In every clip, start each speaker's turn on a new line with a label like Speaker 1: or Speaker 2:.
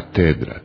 Speaker 1: Katedra.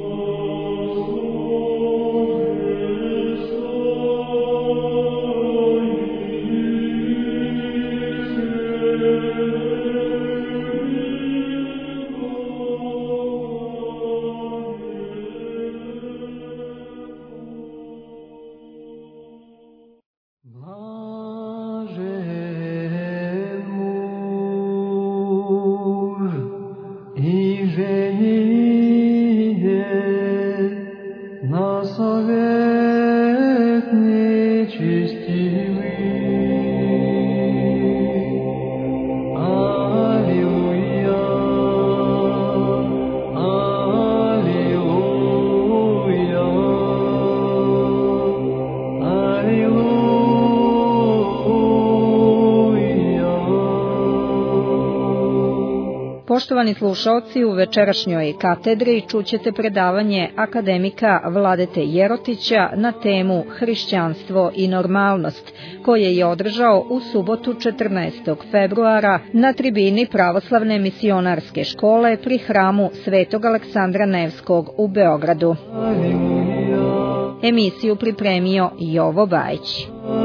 Speaker 2: Poštovani slušaoci, u večerašnjoj katedri čućete predavanje akademika Vladete Jerotića na temu Hrišćanstvo i normalnost, koje je održao u subotu 14. februara na tribini Pravoslavne misionarske škole pri hramu Svetog Aleksandra Nevskog u Beogradu. Emisiju pripremio Jovo Bajić.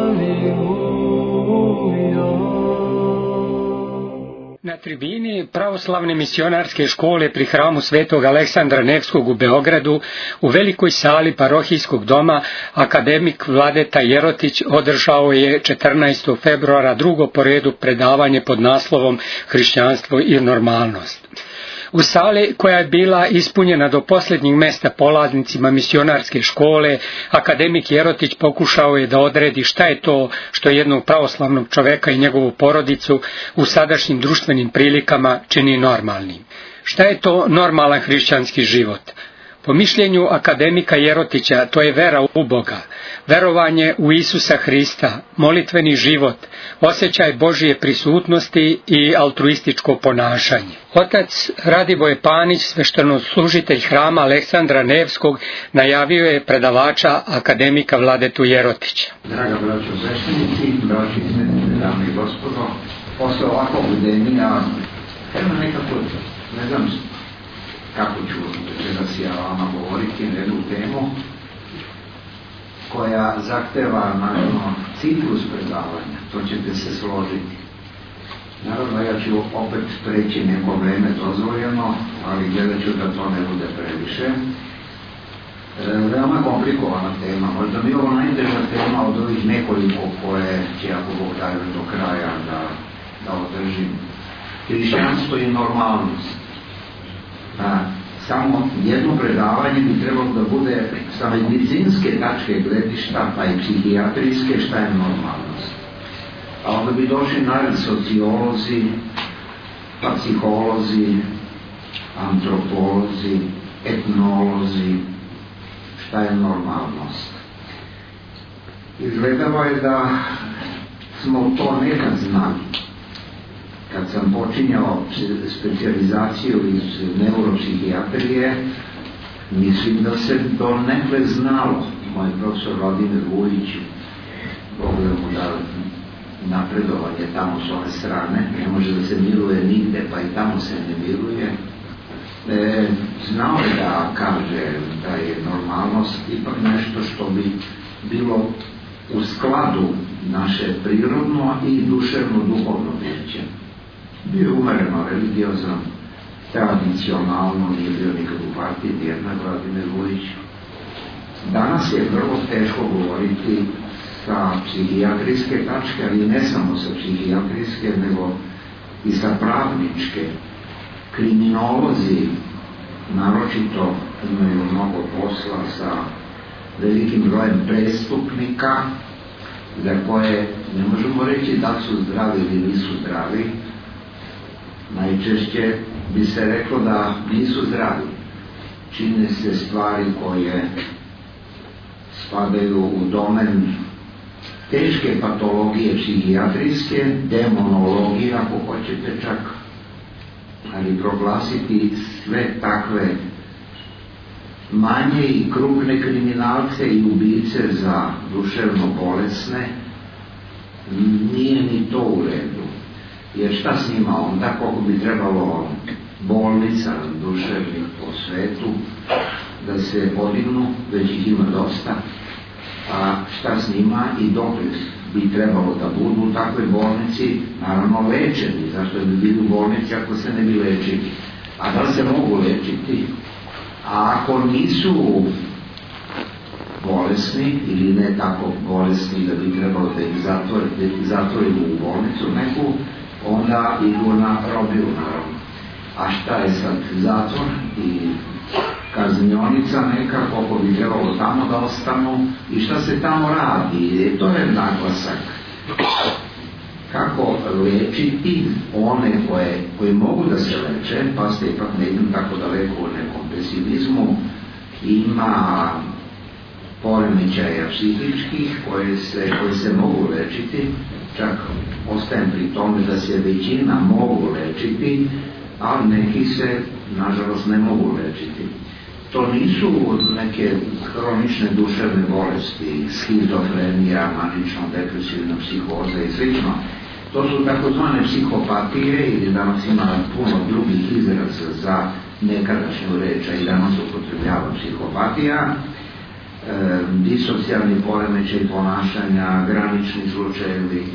Speaker 3: Na tribini Pravoslavne misionarske škole pri hramu Svetog Aleksandra Nevskog u Beogradu, u velikoj sali parohijskog doma, akademik Vladeta Jerotić održao je 14. februara drugo po redu predavanje pod naslovom Hrišćanstvo i normalnost. U sali koja je bila ispunjena do posljednjeg mesta polaznicima misionarske škole, akademik Jerotić pokušao je da odredi šta je to što jednog pravoslavnog čoveka i njegovu porodicu u sadašnjim društvenim prilikama čini normalnim. Šta je to normalan hrišćanski život? Po mišljenju akademika Jerotića, to je vera u Boga, verovanje u Isusa Hrista, molitveni život, osjećaj Božije prisutnosti i altruističko ponašanje. Otac Radivoje Panić, sveštenoslужitelj hrama Aleksandra Nevskog, najavio je predavača akademika Vladetu Jerotića.
Speaker 4: Draga braćo sveštenici, braći i sestre, dame i gospodo, posle ovakvog udenja, nekako, ne znam kako ću večeras ja vama govoriti na jednu temu koja zahteva naravno ciklus predavanja, to ćete se složiti. Naravno ja ću opet preći neko vreme dozvoljeno, ali gledat ću da to ne bude previše. Veoma komplikovana tema, možda mi ovo najteža tema od ovih nekoliko koje će, ako Bog daje do kraja, da održim. Hrišćanstvo i normalnost. Samo jedno predavanje bi trebalo da bude sa medicinske tačke gledišta, pa i psihijatrijske, šta je normalnost. A onda bi došli naravno sociolozi, pa psiholozi, antropolozi, etnolozi, šta je normalnost. Izgledalo je da smo to nekad znali. Kad sam počinjao specijalizaciju iz neuropsihijatrije, mislim da se to nekle znalo. Moj profesor Vladimir Vujić, Bog da mu da napredovanje tamo s ove strane, ne može da se miruje nigde, pa i tamo se ne miruje. Znao je da kaže da je normalnost ipak nešto što bi bilo u skladu naše prirodno i duševno-duhovno biće. Bio je umereno religiozan, tradicionalno, nije bio nikad u partiji, jednak Vladimir Vujić. Danas je vrlo teško govoriti sa psihijatrijske tačke, ali ne samo sa psihijatrijske, nego i sa pravničke. Kriminolozi naročito imaju mnogo posla sa velikim brojem prestupnika, za koje ne možemo reći da su zdravi ili nisu zdravi. Najčešće bi se reklo da nisu zdravi. Čine se stvari koje spadaju u domen teške patologije psihijatrijske, demonologije, ako hoćete čak, ali proglasiti sve takve manje i krupne kriminalce i ubice za duševno bolesne, nije ni to u redu. Jer šta s njima onda, koliko bi trebalo bolnica duševnih po svetu da se podignu, već ih ima dosta, a šta s njima i dokle bi trebalo da budu u takvoj bolnici, naravno lečeni, zašto bi bili u bolnici ako se ne bi lečili, a da se mogu lečiti, a ako nisu bolesni ili ne tako bolesni da bi trebalo da ih zatvorimo u bolnicu neku, onda idu na robiju naravno. A šta je sad zatvor i kaznionica neka, koliko bi trebalo tamo da ostanu i šta se tamo radi, to je naglasak. Kako lečiti one koji mogu da se leče, pa ste ipak ne idem tako daleko u nekom pesimizmu, ima poremećaja psihičkih koji se mogu lečiti, čak ostajem pri tome da se većina mogu lečiti, ali neki se nažalost ne mogu lečiti. To nisu neke hronične duševne bolesti, schizofrenija, manično-depresivna psihoza i sl. To su takozvane psihopatije, ili danas ima puno drugih izraza za nekadašnju reč, i danas upotrebljava psihopatija, disocijalni poremećaj ponašanja, granični slučajevi.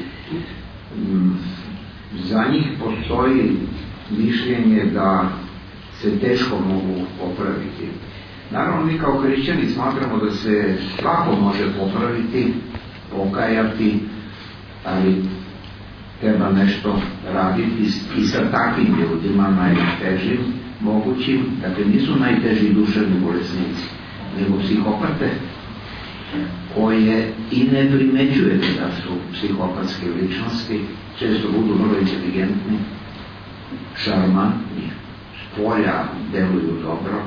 Speaker 4: Za njih postoji mišljenje da se teško mogu popraviti. Naravno, mi kao hrišćani smatramo da se svako može popraviti, pokajati, ali treba nešto raditi i sa takvim ljudima najtežim mogućim. Dakle, nisu najteži duševni bolesnici, nego psihopate koje i ne primećujete da su psihopatske ličnosti, često budu vrlo inteligentni, šarmantni, spolja deluju dobro,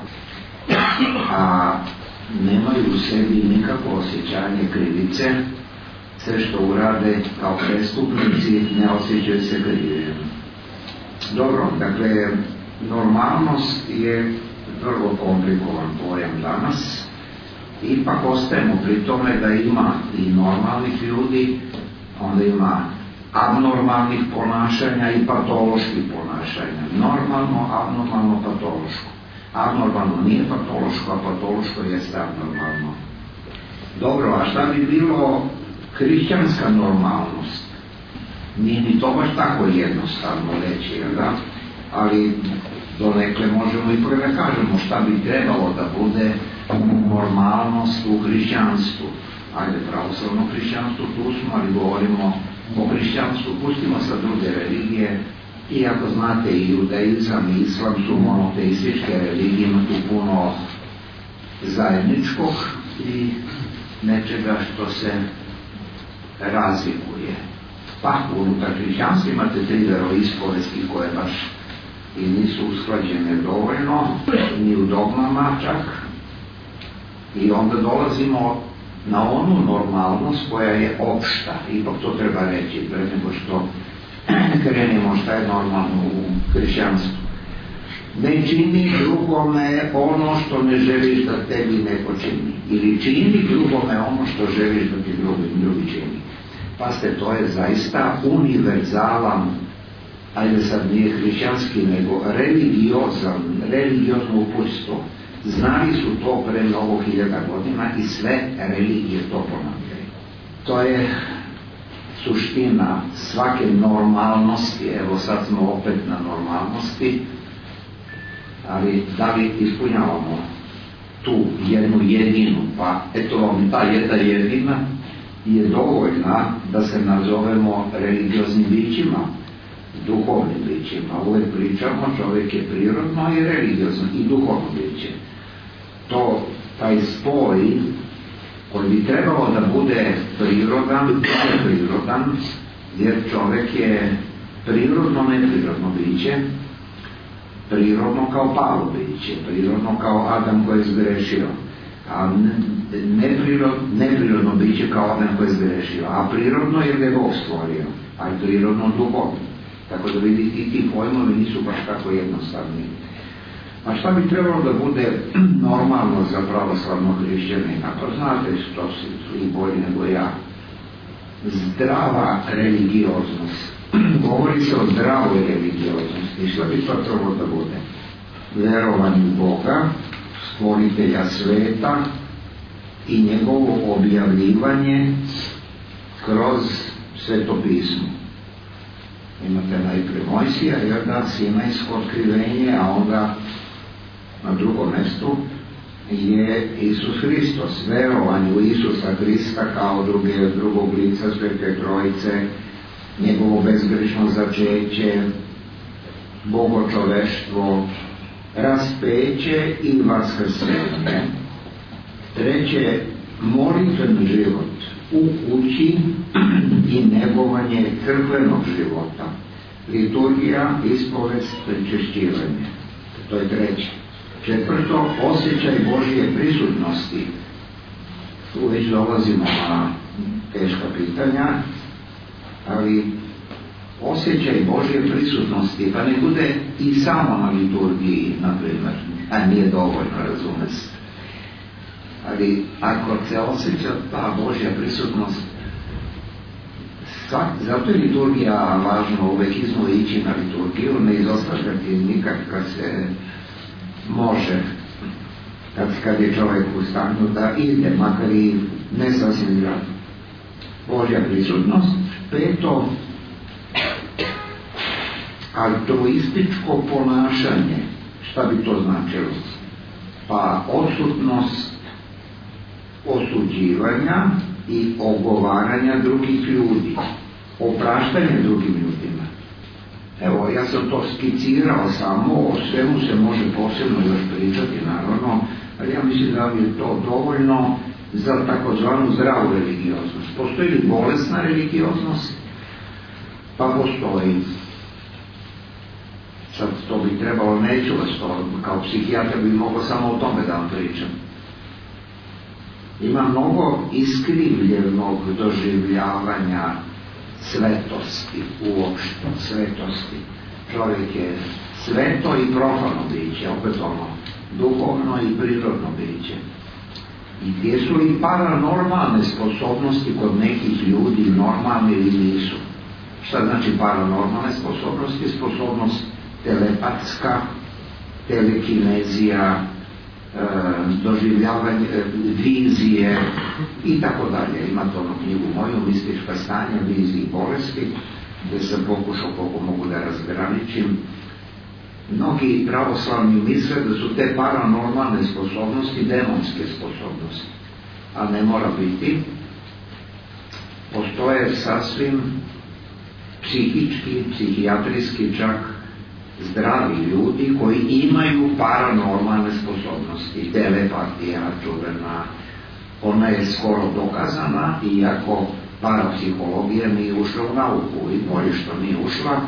Speaker 4: a nemaju u sebi nikakvo osjećanje krivice, sve što urade kao prestupnici ne osjećaju se krivim. Dobro, dakle, normalnost je vrlo komplikovan pojam danas, ipak ostajemo pri tome da ima i normalnih ljudi, onda ima abnormalnih ponašanja i patoloških ponašanja. Normalno, abnormalno, patološko. Abnormalno nije patološko, a patološko jeste abnormalno. Dobro, a šta bi bilo hrišćanska normalnost? Nije ni to baš tako jednostavno reći, da? Ali donekle možemo ipak da kažemo šta bi trebalo da bude normalnost u hrišćanstvu. Ajde, pravoslavno hrišćanstvo tu smo, ali govorimo o hrišćanstvu, pustimo sa druge religije, iako znate i judaizam i islam su monoteističke religije, ima tu puno zajedničkog i nečega što se razlikuje. Pa unutar hrišćanstva imate 3 veroispovesti koje baš i nisu usklađene dovoljno, ni u dogmama čak, i onda dolazimo na onu normalnost koja je opšta, ipak to treba reći, pre nego što krenemo šta je normalno u hrišćanstvu. Ne čini drugome ono što ne želiš da tebi neko čini, ili čini drugome ono što želiš da ti drugi čini. Pazite, to je zaista univerzalan, ajde sad nije hrišćanski, nego religiozno uputstvo. Znali su to pre mnogo hiljada godina i sve religije to ponavljaju. To je suština svake normalnosti. Evo sad smo opet na normalnosti, ali da li ispunjavamo tu jednu jedinu? Pa eto vam ta jedna jedina je dovoljna da se nazovemo religioznim bićima, duhovnim bićima. Uvijek pričamo, čovjek je prirodno i religiozno i duhovno biće. Taj spoj koji bi trebalo da bude prirodan, jer čovjek je prirodno neprirodno biće, prirodno kao Pavlo biće, prirodno kao Adam koji je zgrešio, a neprirodno biće kao Adam koji je zgrešio, a prirodno je da je Bog stvorio, a i prirodno duhovno. Tako da vidite, i ti pojmovi nisu baš tako jednostavni. A šta bi trebalo da bude normalno za pravoslavnog hrišćanina? Pa znate što su i bolji nego ja. Zdrava religioznost. Govori se o zdravoj religioznosti. Šta bi to trebalo da bude? verovanju Boga, stvoritelja sveta i njegovo objavljivanje kroz Sveto pismo. Imate najprije Mojsija, jer da, Sinajsko otkrivenje, a onda na drugom mjestu je Isus Hristos, verovanje u Isusa Hrista kao drugog lica Svete Trojice, njegovo bezgrešno začeće, bogočoveštvo, raspeće i vaskrsenje. Treće, molitven život u kući i negovanje crkvenog života, liturgija, ispovest, pričešćivanje. To je treće. Četvrto, osjećaj Božje prisutnosti. Tu već dolazimo na teška pitanja, ali osjećaj Božje prisutnosti, pa ne bude i samo na liturgiji, na primjer, a nije dovoljno, razume se. Ali ako se osjeća ta Božja prisutnost, zato je liturgija važno, uvek ići na liturgiju, ne izostavljati nikad kad se može, kad je čovjek u stanju da ide, makar i ne sasvim zgrad. Božja prisutnost. Peto, altruističko ponašanje. Šta bi to značilo? Pa odsutnost osuđivanja i ogovaranja drugih ljudi, opraštanje drugim ljudima. Evo, ja sam to skicirao samo, o svemu se može posebno još pričati, naravno, ali ja mislim da je to dovoljno za takozvanu zdravu religioznost. Postoji li bolesna religioznost? Pa postoji. Sad to bi trebalo, neću vas to, kao psihijatar bi mogao samo o tome da vam pričam. Ima mnogo iskrivljenog doživljavanja svetosti, uopšte svetosti. Čovjek je sveto i profano biće, opet ono, duhovno i prirodno biće. I gdje su li paranormalne sposobnosti kod nekih ljudi normalne ili nisu? Šta znači paranormalne sposobnosti? Sposobnost telepatska, telekinezija, doživljavanje, vizije i tako dalje. Imate onu knjigu moju, Mistička stanja, vizije i bolesti, gdje sam pokušao koliko mogu da razgraničim. Mnogi pravoslavni misle da su te paranormalne sposobnosti demonske sposobnosti, a ne mora biti. Postoje sasvim psihički, psihijatrijski čak zdravi ljudi koji imaju paranormalne sposobnosti. Telepatija čuvena, ona je skoro dokazana, iako parapsihologija nije ušla u nauku, i bolje što nije ušla,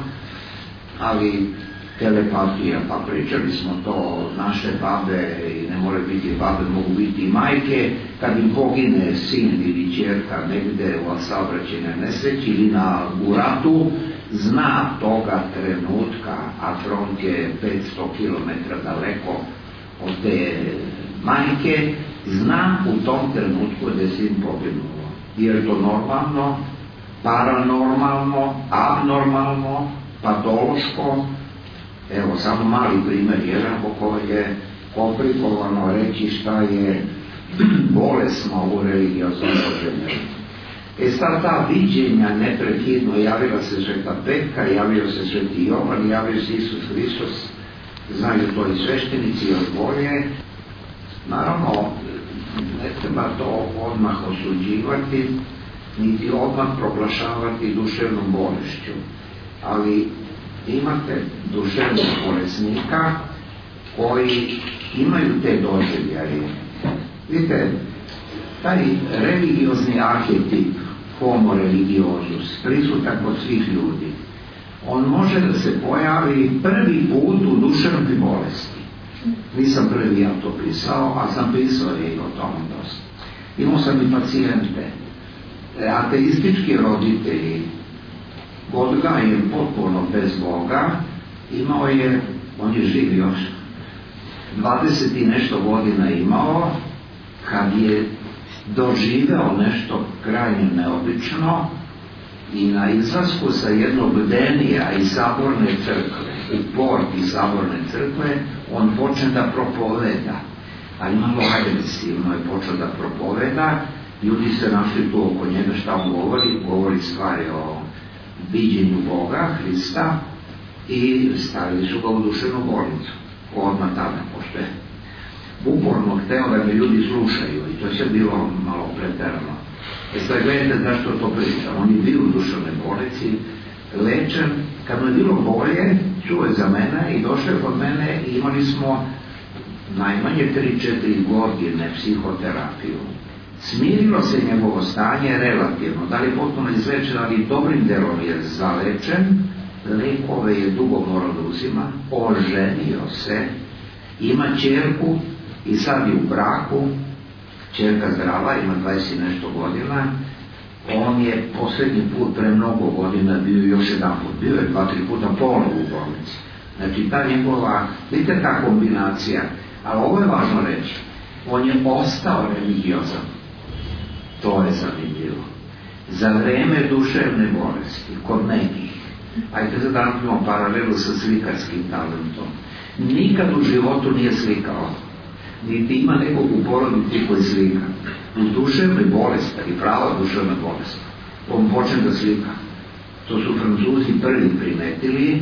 Speaker 4: ali telepatija, pa pričali smo to, naše babe, i ne moraju biti babe, mogu biti i majke, kad im pogine sin ili ćerka negde u saobraćajnoj nesreći ili u ratu, zna toga trenutka, a front je 500 km daleko od te majke, zna u tom trenutku da je sin poginuo. Jer je to normalno, paranormalno, abnormalno, patološko. Evo, samo mali primjer, jedan po kojoj je komplikovano reći šta je bolesno u religioznom doživljaju. Sad ta viđenja neprekidno, javila se Sveta Petka, javio se Sveti Jovan, javio se Isus Hristos, znaju to i sveštenici još bolje. Naravno, ne treba to odmah osuđivati, niti odmah proglašavati duševnom bolešću, ali imate duševnog bolesnika koji imaju te doživljaje. Vidite, taj religiozni arhetip, homo religiosus, prisutan kod svih ljudi, on može da se pojavi prvi put u duševnoj bolesti. Nisam prvi ja to pisao, a sam pisao i o tome dosta. Imao sam i pacijente, ateistički roditelji, odgajen potpuno bez Boga, imao je, on je živ još, 20 i nešto godina imao, kad je doživeo nešto krajnje neobično I na izlasku sa jednog denija iz Saborne crkve, u port iz Saborne crkve, on počne da propoveda. Ali malo agresivno je počeo da propoveda, ljudi se našli tu oko njega šta on govori stvari o viđenju Boga, Hrista, i stavili su ga u duševnu bolnicu. Odmah tada, pošto je uporno hteo da me ljudi slušaju i to je sve bilo malo preterano. Sad gledajte zašto to pričam. On je bio u duševnoj bolnici, lečen, kad mu je bilo bolje, čuo je za mene i došao je kod mene i imali smo najmanje 3-4 godine psihoterapiju. Smirilo se njegovo stanje relativno, da li je potpuno izlečen, ali dobrim delom je zalečen, lekove je dugo morao da uzima, oženio se, ima ćerku i sad je u braku, ćerka zdrava, ima 20 i nešto godina. On je poslednji put pre mnogo godina bio još jedan put, bio je 2-3 puta ponovo u bolnici. Znači ta njegova, vidite ta kombinacija, ali ovo je važno reći, on je ostao religiozan. To je zanimljivo. Za vreme duševne bolesti, kod nekih, ajde za dan imamo paralelu sa slikarskim talentom, nikad u životu nije slikao, niti ima nekog u porodici koji slika. U duševnoj bolesti, i prava duševna bolest, on počne da slika. To su Francuzi prvi primetili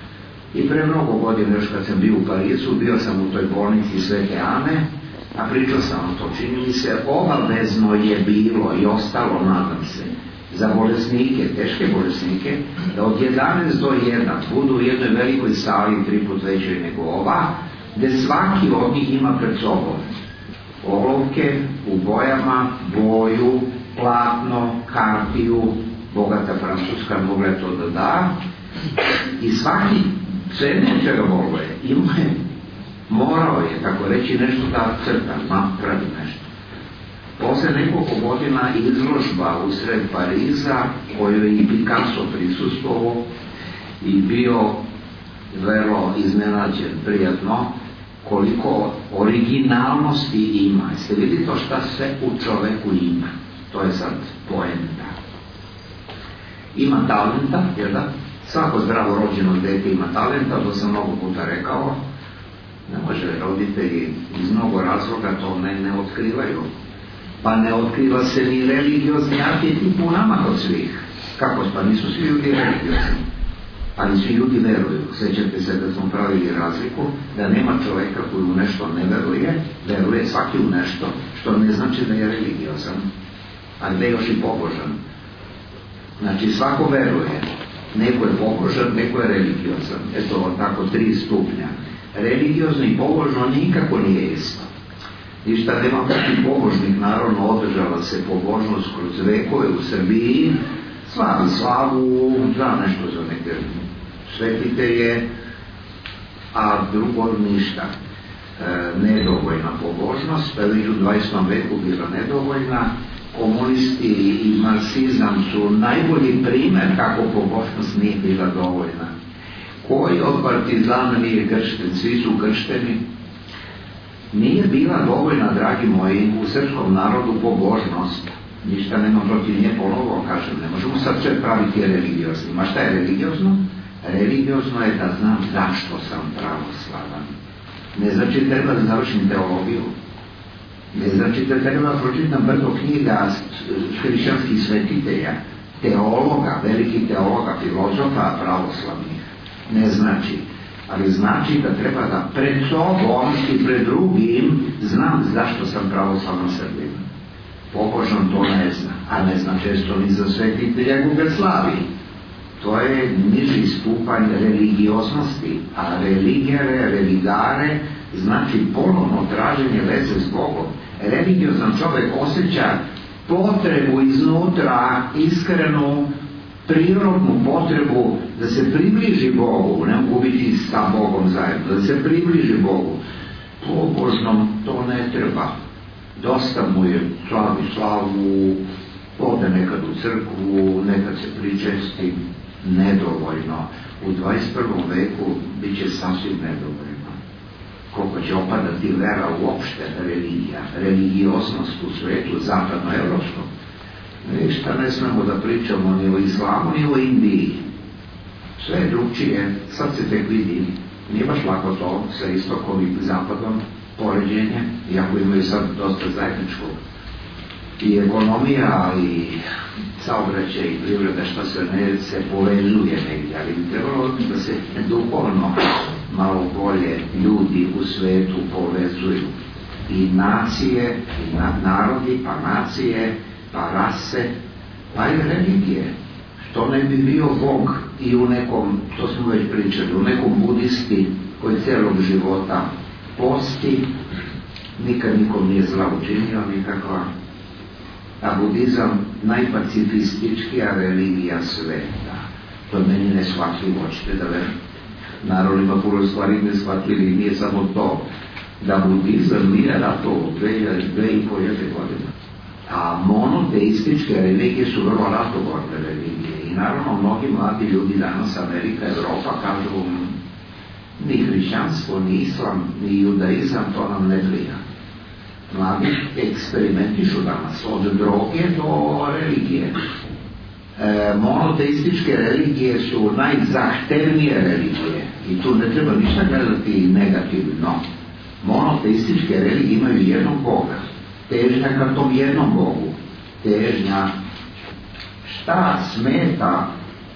Speaker 4: i pre mnogo godina, još kad sam bio u Parizu, bio sam u toj bolnici Svete Ane, a pričao sam o to, čini mi se, obavezno je bilo i ostalo, nadam se, za bolesnike, teške bolesnike, da od 11 do 1 budu u jednoj velikoj sali 3 put većoj nego ova, gde svaki od njih ima pred sobom olovke u bojama, boju, platno, kartiju, bogata Francuska mogla je to da da, i svaki cene čega boluje ima je, morao je, tako reći, nešto da crta, napravi nešto. Posle nekoliko godina izložba usred Pariza, koju je i Picasso prisustvovao i bio vrlo iznenađen, prijatno, koliko originalnosti ima. Jeste vidite to šta sve u čoveku ima. To je sad poenta. Ima talenta, jer da? Svako zdravo rođeno dete ima talenta, to sam mnogo puta rekao. Ne može roditelji iz mnogo razloga to ne otkrivaju. Pa ne otkriva se ni religiozni arhetip u nama od svih. Kako? Pa nisu svi ljudi religiozni. Ali svi ljudi veruju. Sećate se da smo pravili razliku da nema čoveka koji u nešto ne veruje, veruje svaki u nešto, što ne znači da je religiozan, a da je još i pobožan. Znači svako veruje. Neko je pobožan, neko je religiozan. Eto, tako 3 stupnja. Religiozno i pobožno nikako nije isto. Ništa nema protiv pobožnih, naravno održava se pobožnost kroz vekove u Srbiji, slavu, za nešto za neke svetitelje, a drugo ništa. Nedovoljna pobožnost, pa već u 20. veku bila nedovoljna. Komunisti i marksizam su najbolji primer kako pobožnost nije bila dovoljna. Koji od partizana nije kršten? Svi su kršteni. Nije bila dovoljna, dragi moji, u srpskom narodu pobožnost. Ništa nema protiv nje, ponovo kažem, ne možemo sad sve praviti religioznim. Ma šta je religiozno? Religiozno je da znam zašto sam pravoslavan. Ne znači treba da završim teologiju. Ne znači da treba da pročitam brdo knjiga hrišćanskih svetitelja, teologa, velikih teologa, filozofa pravoslavnih. Ne znači. Ali znači da treba da pred sobom i pred drugim znam zašto sam pravoslavan Srbin. Pobožan to ne zna, a ne zna često ni za svetitelja koga slavi. To je niži stupanj religioznosti, a religare znači ponovno traženje veze s Bogom. Religiozan čovek osjeća potrebu iznutra, iskrenu, prirodnu potrebu da se približi Bogu, ne mogu biti sa Bogom zajedno, da se približi Bogu. Pobožnom to ne treba. Dosta mu je slavu, ode nekad u crkvu, nekad se pričesti, nedovoljno. U 21. veku bit će sasvim nedovoljno. Koliko će opadati vera uopšte, religija, religioznost u svetu zapadnoevropskom. Ništa ne smemo da pričamo ni o islamu, ni o Indiji. Sve je drugčije, sad se tek vidi. Nije baš lako to sa istokom i zapadom poređenje, iako imaju sad dosta zajedničkog. I ekonomija i saobraćaj i privreda, šta se povezuje negdje, ali bi trebalo da se duhovno malo bolje ljudi u svetu povezuju. I nacije, i narodi, pa nacije, pa rase, pa i religije. Što ne bi bio Bog i u nekom, to smo već pričali, u nekom budisti koji celog života posti, nikad nikom nije zla učinio, nikakva. A budizam najpacifističkija religija sveta. To je meni neshvatljivo, hoćete da verujem. Naravno ima puno stvari neshvatljivi, nije samo to da budizam nije ratovao 2,5 godine. A monoteističke religije su vrlo ratogorne religije. I naravno mnogi mladi ljudi danas, Amerika, Evropa, kažu ni hrišćanstvo, ni islam, ni judaizam, to nam ne prija. Mladi eksperimentišu danas od droge do religije. Monoteističke religije su najzahtevnije religije i tu ne treba ništa gledati negativno. Monoteističke religije imaju jednog Boga, težnja ka tom jednom Bogu, težnja šta smeta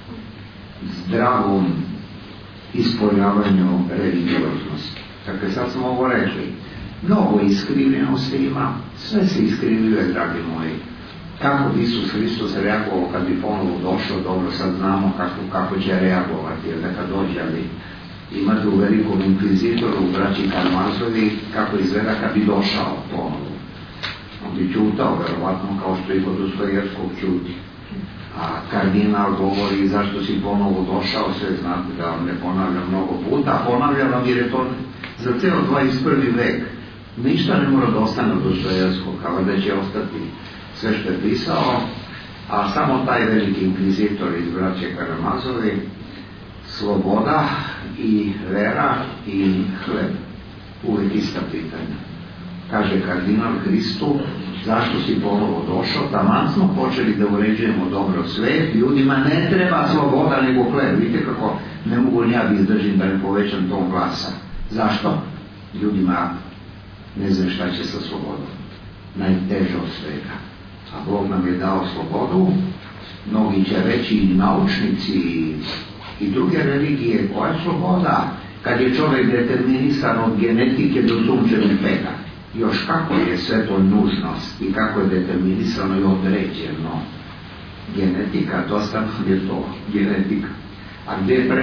Speaker 4: zdravom ispoljavanju religioznosti. Dakle, sad smo ovo rekli. Mnogo iskrivljenosti ima, sve se iskrivljuje, dragi moji. Kako bi Isus Hristos reagovao kad bi ponovo došao, dobro, sad znamo kako će reagovati, jer neka dođe, ali imate u velikom inkvizitoru, u braći Karamazovi, kako izgleda kad bi došao ponovo. On bi čutao, verovatno, kao što i kod Dostojevskog čuti. A kardinal govori zašto si ponovo došao, sve znate da vam ne ponavljam mnogo puta, ponavljam vam jer je to za ceo 21. vek. Ništa ne mora da ostane od Dostojevskog, kao da će ostati sve što je pisao, a samo taj veliki inkvizitor iz braće Karamazovi, sloboda i vera i hleb, uvijek ista pitanja. Kaže kardinal Hristu, zašto si ponovo došao, taman smo počeli da uređujemo dobro svet, ljudima ne treba sloboda nego hleb. Vidite kako ne mogu ni ja da izdržim da ne povećam ton glasa. Zašto? Ljudima ne znam šta će sa slobodom. Najteže od svega. A Bog nam je dao slobodu, mnogi će reći i naučnici i druge religije, koja je sloboda kad je čovjek determinisan od genetike do sunčevih pega. Još kako je sve to nužnost i kako je determinisano i određeno. Genetika, dosta je to genetika. A gdje je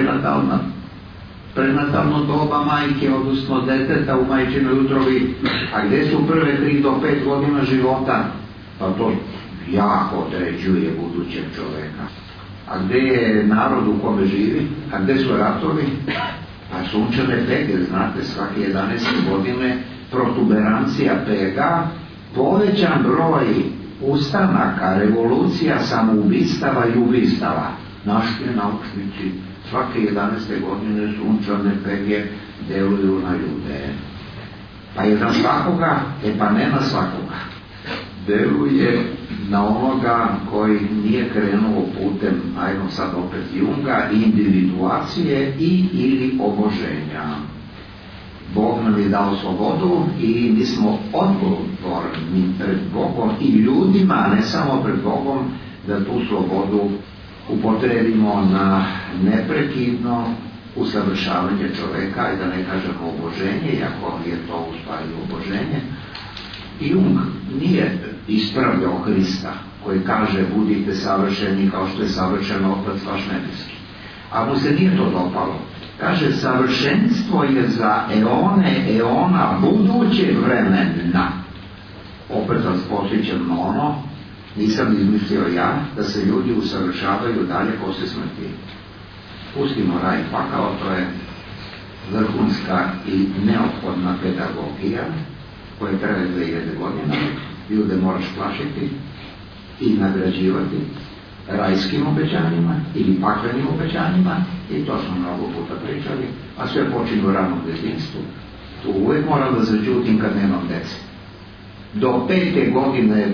Speaker 4: prenatalno doba majke, odnosno deteta u majčinoj utrobi, a gdje su prve 3 do 5 godina života, pa to jako određuje budućeg čoveka. A gdje je narod u kome živi, a gdje su ratovi, a sunčane pege, znate, svake 11 godine protuberancija pega, povećan broj ustanaka, revolucija, samoubistava i ubistava. Naši naučnici svake 11. godine sunčane pege deluju na ljude. Pa je na svakoga, pa ne na svakoga. Deluje na onoga koji nije krenuo putem, ajmo sad opet Junga, individuacije i ili oboženja. Bog nam je dao slobodu i mi smo odgovorni pred Bogom i ljudima, ne samo pred Bogom, da tu slobodu upotrebimo na neprekidno usavršavanje čoveka i da ne kažemo oboženje, iako je to u stvari oboženje. Jung nije ispravljao Hrista koji kaže budite savršeni kao što je savršen Otac vaš nebeski. A mu se nije to dopalo. Kaže savršenstvo je za eona budućeg vremena. Opet vas posjećam na ono, nisam izmislio ja, da se ljudi usavršavaju dalje posle smrti. Pustimo raj pakao, to je vrhunska i neophodna pedagogija koje traje 2000 godina. Ljude moraš plašiti i nagrađivati rajskim obećanjima ili paklenim obećanjima, i to smo mnogo puta pričali, a sve počinje u ranom djetinjstvu. Tu uvijek moram da zađutim kad nemam dece. Do 5. godine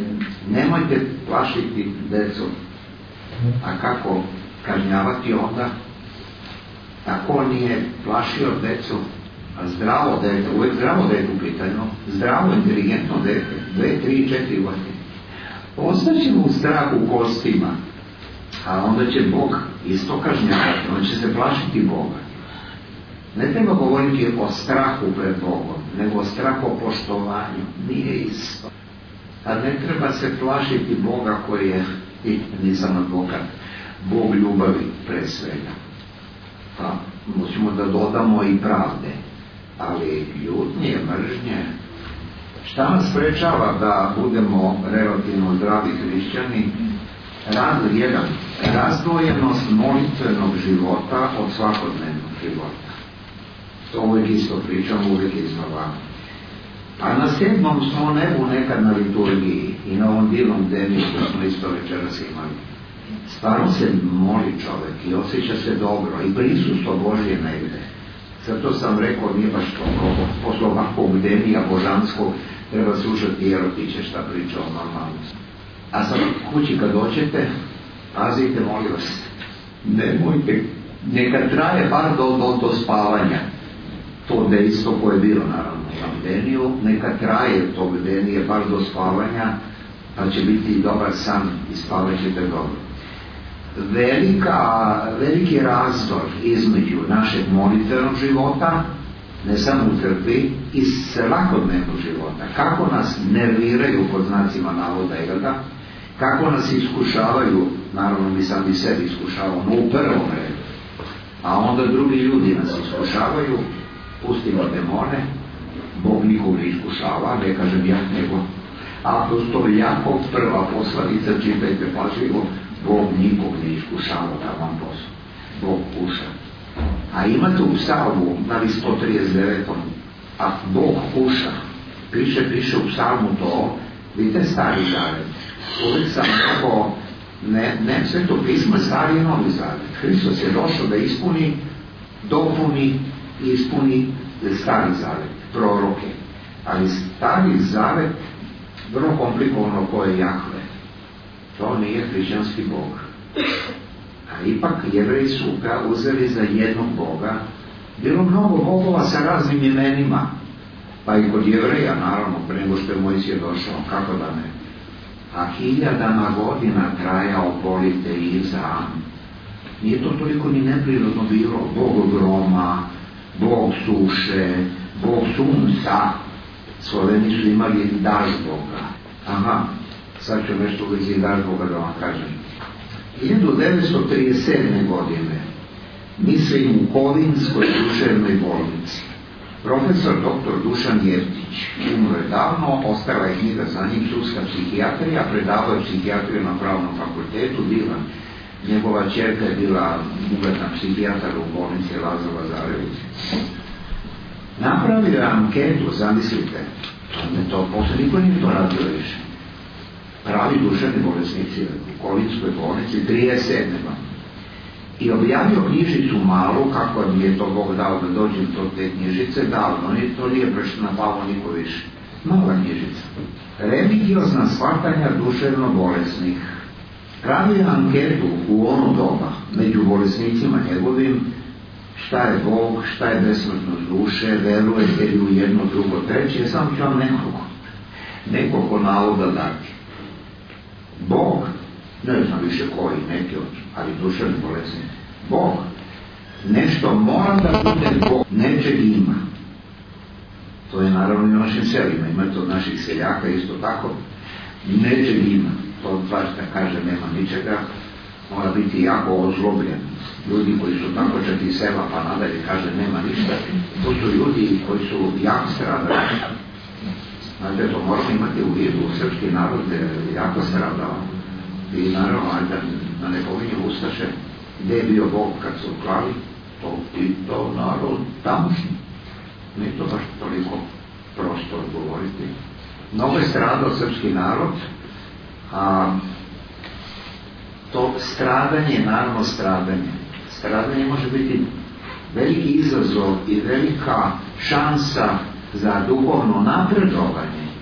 Speaker 4: Nemojte plašiti decu. A kako kažnjavati onda? Ako nije plašio decu, a zdravo dete, uvek zdravo dete u pitanju, zdravo, inteligentno dete, 2, 3, 4 godine, ostaćemo u strahu kostima, a onda će Bog isto kažnjavati, on će se plašiti Boga. Ne treba govoriti o strahu pred Bogom, nego o strahopoštovanju. Nije isto. A ne treba se plašiti Boga koji je, i nisam advokat, Bog ljubavi pre svega. Pa možemo da dodamo i pravde, ali ljutnje, mržnje. Šta nas sprečava da budemo relativno zdravi hrišćani? Razlog jedan, razdvojenost molitvenog života od svakodnevnog života. To uvijek isto pričamo, uvijek iznova. A na 7. smo nebu nekad na liturgiji i na ovom divnom denu što smo isto večeras imali. Stvarno se moli čovek i osjeća se dobro i prisustvo Božje negde. Zato sam rekao, nije baš to posle ovakvog denija božanskog treba slušati Jerotiće šta priča o normalnosti. A sad kući kad dođete, pazite, molim vas, nemojte, neka traje bar do spavanja. To dejstvo koje je bilo naravno u bdeniju, neka traje to bdenije bar do spavanja, pa će biti dobar san i spavat ćete dobro. Veliki razdor između našeg molitvenog života, ne samo u crkvi, i svakodnevnog života. Kako nas nerviraju pod znacima navoda Elda, kako nas iskušavaju, naravno mi sami sebi iskušavamo u prvom redu, a onda drugi ljudi nas iskušavaju, pustimo demone, Bog nikog ne iskušava, ne kažem ja, nego apostol prva poslavica, čitajte pažljivo, Bog nikog ne iskušava da vam poslu. Bog kuša. A imate u psalmu, na 139. A Bog kuša. Piše u psalmu to, vidite Stari Zavet. Uvijek sam rekao, ne Sveto pismo, Stari i Novi Zavet. Hristos je došao da dopuni i ispuni Stari Zavet, proroke. Ali Stari Zavet, vrlo komplikovano ko je Jahve. To nije hrišćanski Bog. A ipak Jevreji su ga uzeli za jednog Boga. Bilo mnogo bogova sa raznim imenima. Pa i kod Jevreja, naravno, pre nego što je Mojsije došao, kako da ne. A 1000 godina trajao politeizam. Nije to toliko ni neprirodno bilo. Bog groma, Bog suše, Bog sunca. Sloveni su imali daž Boga. Aha, sad ću nešto u vezi daž Boga da vam kažem. 1937. godine, mislim u Kovinskoj duševnoj bolnici, profesor dr. Dušan Jeftić, umro je davno, ostala je knjiga za njim, sudska psihijatrija, predavao je psihijatriju na Pravnom fakultetu, divan. Njegova ćerka je bila ugledna psihijatra u bolnici Lazar Lazarević. Napravio je anketu, zamislite, to posle niko nije to radio više. Pravi duševni bolesnici u Kovinskoj bolnici, 37. I objavio knjižicu malu, kako mi je to Bog dao da dođem do te knjižice, davno, to nije napalo niko više. Mala knjižica. Religiozna shvatanja duševno bolesnih. Pravio je anketu u ono doba, među bolesnicima njegovim, šta je Bog, šta je besmrtnost duše, verujete li u jedno, drugo, treće, samo ću vam nekoliko navoda dati. Bog, ne znam više koji, neki od, ali duševni bolesni. Bog, nešto mora da bude Bog, nečeg ima. To je naravno i u našim selima, imate od naših seljaka isto tako, nečeg ima. To baš da kaže nema ničega, mora biti jako ozlobljen. Ljudi koji su tako čak iz sela pa nadalje kaže nema ništa, to su ljudi koji su jako stradali. Znate, to moramo imati u vidu, srpski narod je jako stradao. I naravno, da ne pominju Ustaše, gde je bio Bog kad su klali, to narod tamošnji. Nije to baš toliko prosto odgovoriti. Mnogo je stradao srpski narod, a to stradanje, naravno stradanje. Stradanje može biti veliki izazov i velika šansa za duhovno napredovanje,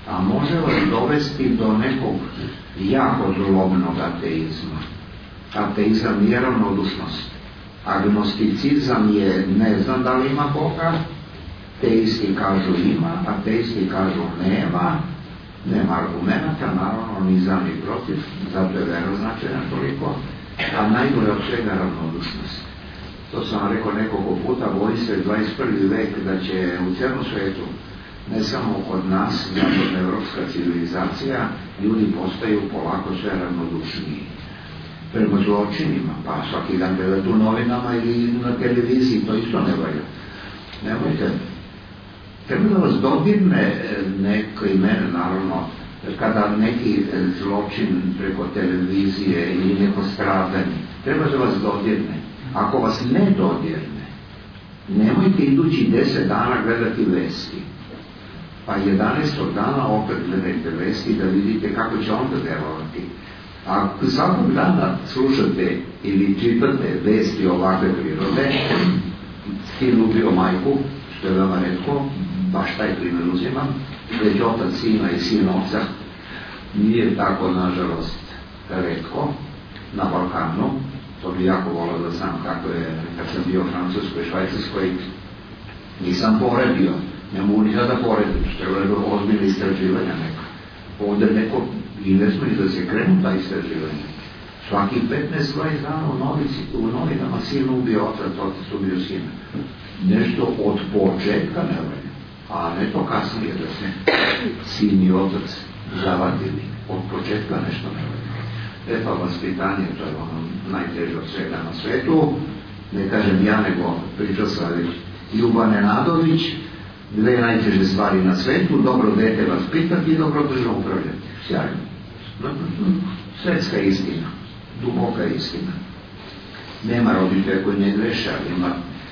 Speaker 4: a može vas dovesti do nekog jako zlobnog ateizma. Ateizam nije ravnodušnost. Agnosticizam je ne znam da li ima Boga, teisti kažu ima, ateisti kažu nema argumenta, naravno ni za ni protiv, zato je vera značajna toliko, a najgore od svega ravnodušnost. To sam vam rekao nekoliko puta, boji se 21. vek da će u cijelom svijetu, ne samo kod nas, zapadna evropska civilizacija, ljudi postaju polako sve ravnodušniji prema zločinima, pa svaki dan gledati u novinama ili na televiziji, to isto ne valja. Nemojte. Treba da vas dodirne neko i mene, naravno, kada neki zločin preko televizije ili neko stradanje, treba da vas dodirne. Ako vas ne dodirne, nemojte idući 10 dana gledati vesti. Pa 11. dana opet gledajte vesti da vidite kako će onda delovati. Ako svakog dana slušate ili čitate vesti ovakve prirode, sin ubio majku, što je veoma retko, baš taj primjer uzimam, već otac sina i sin oca, nije tako, nažalost, retko na Balkanu. To bi jako volio da znam kako je, kad sam bio u Francuskoj, Švajcarskoj, nisam poredio, ne mogu ni sada poredim, što je bilo ozbiljne istraživanja neka. Ovdje neko, i ne smo ni da se krenu ta istraživanja. Svaki 15-20 dana u novinama sin ubio otac ubio sina. Nešto od početka ne valja, a ne to kasnije da se sin i otac zavadili. Od početka nešto ne valja. Pa vaspitanje, to je ono najteže od svega na svetu. Ne kažem ja, nego pričao sam Ljuban Nenadović, 2 najteže stvari na svetu, dobro dete vaspitati i dobro državu upravljati. Sjajno. Svetska istina, duboka istina. Nema roditelja koji ne greše, ali ima,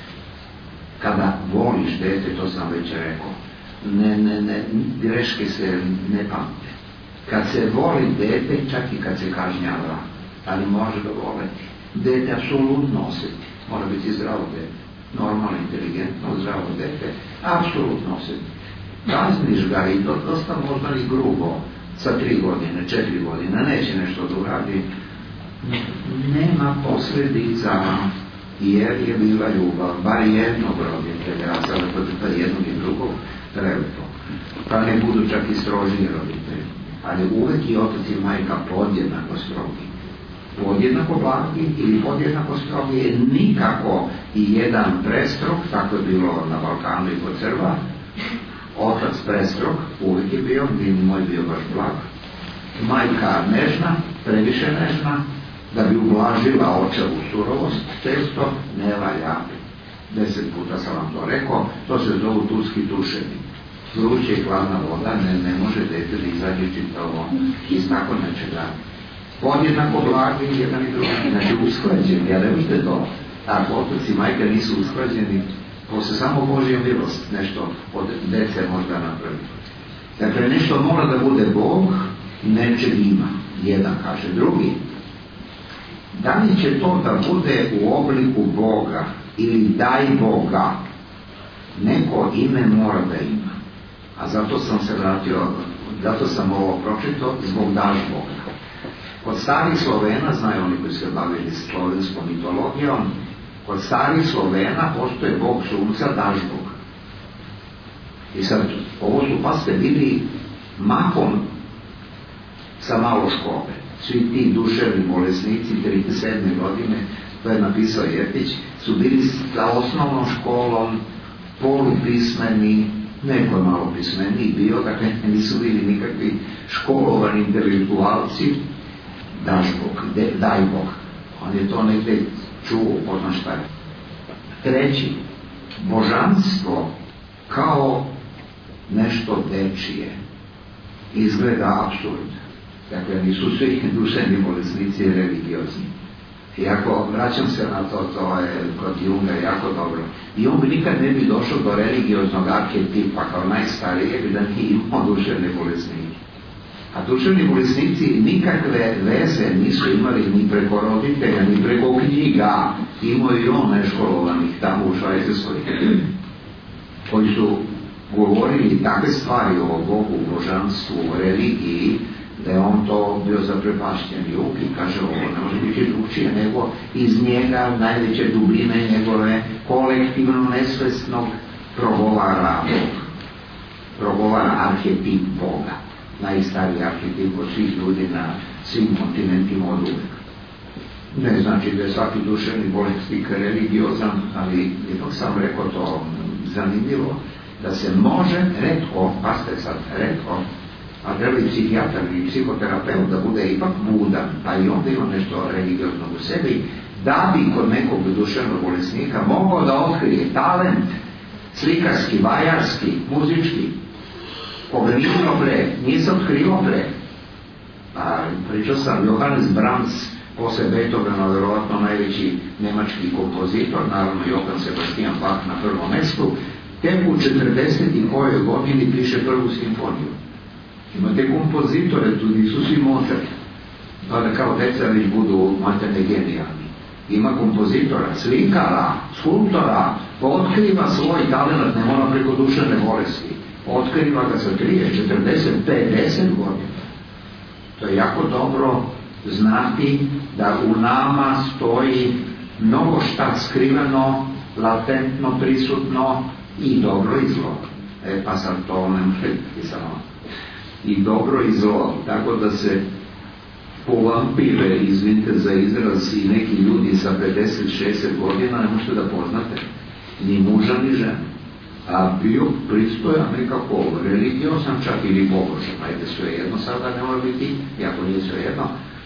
Speaker 4: kada voliš dete, to sam već rekao, greške se ne pamte. Kad se voli dete, čak i kad se kažnjava, ali može da voleti. Dete apsolutno osjeti, mora biti zdravo dete, normalno, inteligentno, zdravo dete, apsolutno osjeti. Kazniš ga i dosta možda i grubo, sa 3 godine, 4 godine, neće nešto da uradi, nema posledica, jer je bila ljubav, bar jednog roditelja, a sada pa jednog i drugog, treba to. Pa ne budu čak i strožiji roditelji. Ali uvek i otac i majka podjednako strogi. Podjednako blagi ili podjednako strogi je nikako i jedan prestrog, tako je bilo na Balkanu i kod Srba. Otac prestrog, uvek je bio, moj bio baš blag. Majka nežna, previše nežna, da bi ublažila očevu surovost, često ne valja. 10 puta sam vam to rekao, to se zovu turski tušeni. Vruća i hladna voda ne može dete da izađe čitavo iz tako nečega. Podjednako blagi jedan i drugi, znači usklađeni, ja ne možete to. Ako otac i majka nisu usklađeni, posle samo Božja milost nešto od dece možda napravi. Dakle, nešto mora da bude Bog, nečeg ima. Jedan kaže, drugi. Da li će to da bude u obliku Boga ili daj Boga, neko ime mora da ima. A zato sam se vratio, zato sam ovo pročitao, zbog daš Boga. Kod starih Slovena, znaju oni koji se bavili slovenskom mitologijom, kod starih Slovena postoje Bog sunca, daš Boga. I sad, ovo su pa ste bili mahom sa malo škole. Svi ti duševni bolesnici 37. godine, to je napisao Jetić, su bili sa osnovnom školom, polupismeni, neko je malo pismeniji bio, dakle nisu bili nikakvi školovani intelektualci. Daš Bog, daj Bog. On je to negde čuo, pozna šta je. Treći, božanstvo kao nešto dečije izgleda apsurd. Dakle, nisu svi duševni bolesnici religiozni. Iako, vraćam se na to, to je kod Junga jako dobro. I on bi nikad ne bi došao do religioznog arhetipa kao najstarijeg da nije imao duševne bolesnike. A duševni bolesnici nikakve veze nisu imali ni preko roditelja, ni preko knjiga. Imao i on neškolovanih tamo u Švajcarskoj, koji su govorili takve stvari o Bogu, božanstvu, o religiji, da je on to bio zaprepašćen jug i kaže ovo ne može biti drugčije nego iz njega najveće dubine njegove kolektivno nesvesnog progovara Bog, progovara arhetip Boga, najstariji arhetip od svih ljudi na svim kontinentima od uvek. Ne znači da je svaki duševni bolesnik religiozan, ali ipak sam rekao to zanimljivo, da se može retko, pazite sad, retko, a treba i psihijatar i psihoterapeut da bude ipak budan, pa i onda ima nešto religioznog u sebi, da bi kod nekog duševnog bolesnika mogao da otkrije talent slikarski, vajarski, muzički, koga nije bilo pre, nije se otkrivo pre. Pričao sam Johannes Brahms, posle Beethovena, verovatno najveći nemački kompozitor, naravno Johann Sebastian Bach na prvom mestu, tek u 40. kojoj godini piše prvu simfoniju. Imate kompozitore, tu nisu svi Mozart, pa da kao deca već budu materne genijalni. Ima kompozitora, slikara, skulptora, otkriva svoj talent, ne mora preko duševne bolesti. Otkriva ga sa 30, 40, 50 godina. To je jako dobro znati da u nama stoji mnogo šta skriveno, latentno, prisutno i dobro i zlo. Pa sad to ne može biti samo. I dobro i zlo. Tako da se povampire, izvinite za izraz, i neki ljudi sa 50-60 godina ne možete da poznate. Ni muža, ni žena. A bio pristojan nekako religiosan, čak ili pobožan. Ajde, sve jedno sada ne mora biti, jako nije sve jedno.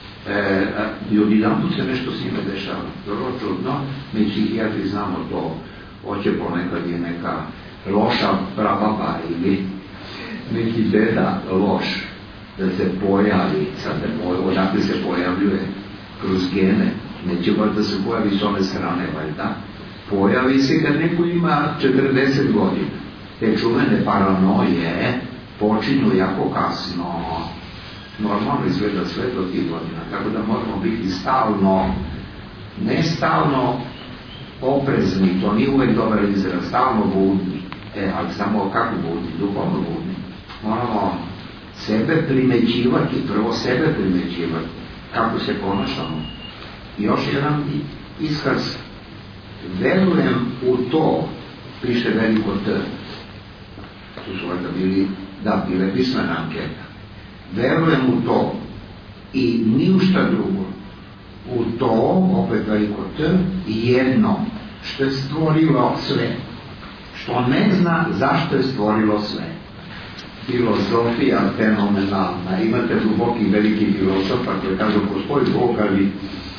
Speaker 4: I odjedanput se nešto s njime dešava. Vrlo čudno, mi psihijatri znamo to. Hoće ponekad je neka loša prababa ili neki deda loš da se pojavi, sad odakle se pojavljuje kroz gene, neće baš da se pojavi s ove strane, valjda. Pojavi se kad neko ima 40 godina. Te čuvene paranoje počinju jako kasno. Normalno izgleda sve do tih godina. Tako da moramo biti stalno, ne stalno oprezni, to nije uvek dobar izraz, stalno budni. Ali samo kako budni? Duhovno budni. Moramo sebe primećivati, prvo sebe primećivati, kako se ponašamo. Još jedan iskaz. Verujem u to, piše veliko T. Tu su valjda bile pismena anketa. Verujem u to i ni u šta drugo. U to, opet veliko T, jedno, što je stvorilo sve. Što ne zna zašto je stvorilo sve. Filozofija fenomenalna. Imate duboki veliki filozofa koji kažu postoji Bog, ali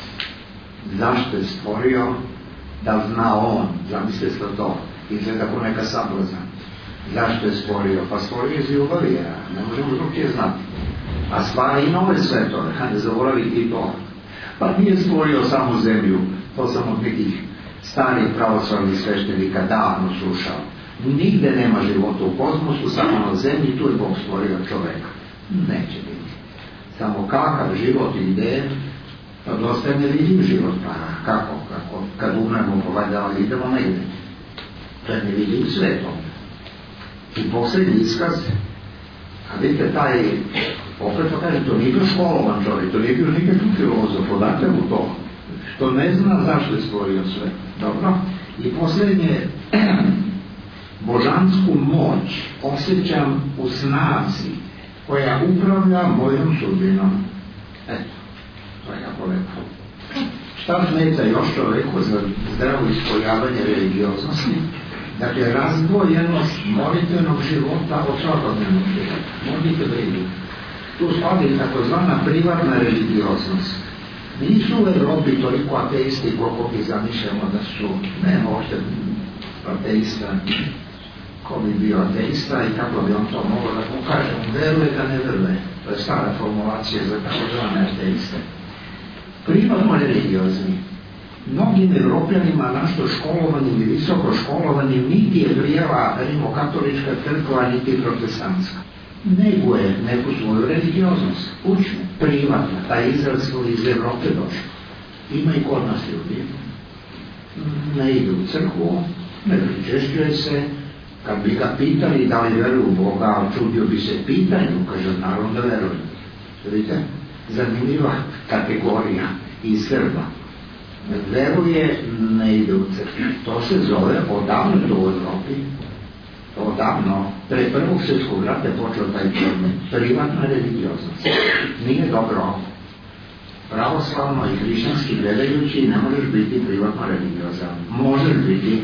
Speaker 4: zašto je stvorio, da zna on, zamislite se to, izgleda ko neka sablazan. Zašto je stvorio? Pa stvorio iz ljubavi, ne možemo drugčije znati. A stvara i nove svetove, ne zaboraviti i to. Pa nije stvorio samo zemlju, to sam od nekih starih pravoslavnih sveštenika davno slušao. Nigde nema života u kozmosu, samo na zemlji, tu je Bog stvorio čoveka. Neće biti. Samo kakav život ide, pa dosta je nevidljiv život, pa kako, kad umremo povedava, idemo negde. To je nevidljiv svetom. I posljednji iskaz, a vidite taj, opet to kaže, to nije bio školovan čovjek, to nije bio nikakvi filozof, odakle mu to, što ne zna zašto je stvorio sve. Dobro? I posljednje, božansku moć osjećam u snazi koja upravlja mojom sudbinom. Eto, to je jako lepo. Šta smeta još čoveku za zdravo ispoljavanje religioznosti? Dakle, razdvojenost molitvenog života od svakodnevnog života. Molite brigu. Tu spada takozvana privatna religioznost. Nisu u Evropi toliko ateisti koliko bi zamišljamo da su, ne možete ateista, ko bi bio ateista i kako bi on to mogao da pokaže. On veruje da ne veruje. To je stara formulacija za takozvane ateiste. Privatno religiozni. Mnogim Evropljanima, našto školovanim i visoko školovanim, niti je vrijela rimokatolička crkva, niti protestantska. Neguje neku svoju religioznost, kućnu, privatno, taj izraz iz Evrope došao. Ima i kod nas ljudi. Ne ide u crkvu, ne pričešćuje se, Kad bi ga pitali da li veruju u Boga, čudio bi se pitanju, kaže, naravno da veruju. Vidite, zanimljiva kategorija i Srba. Veruje, ne ide u crkvu. To se zove, odavno to u Evropi, odavno, pre Prvog svjetskog rata je počeo taj problem, privatna religioznost. Nije dobro. Pravoslavno i hrišćanski gledajući ne možeš biti privatno religiozan. Možeš biti,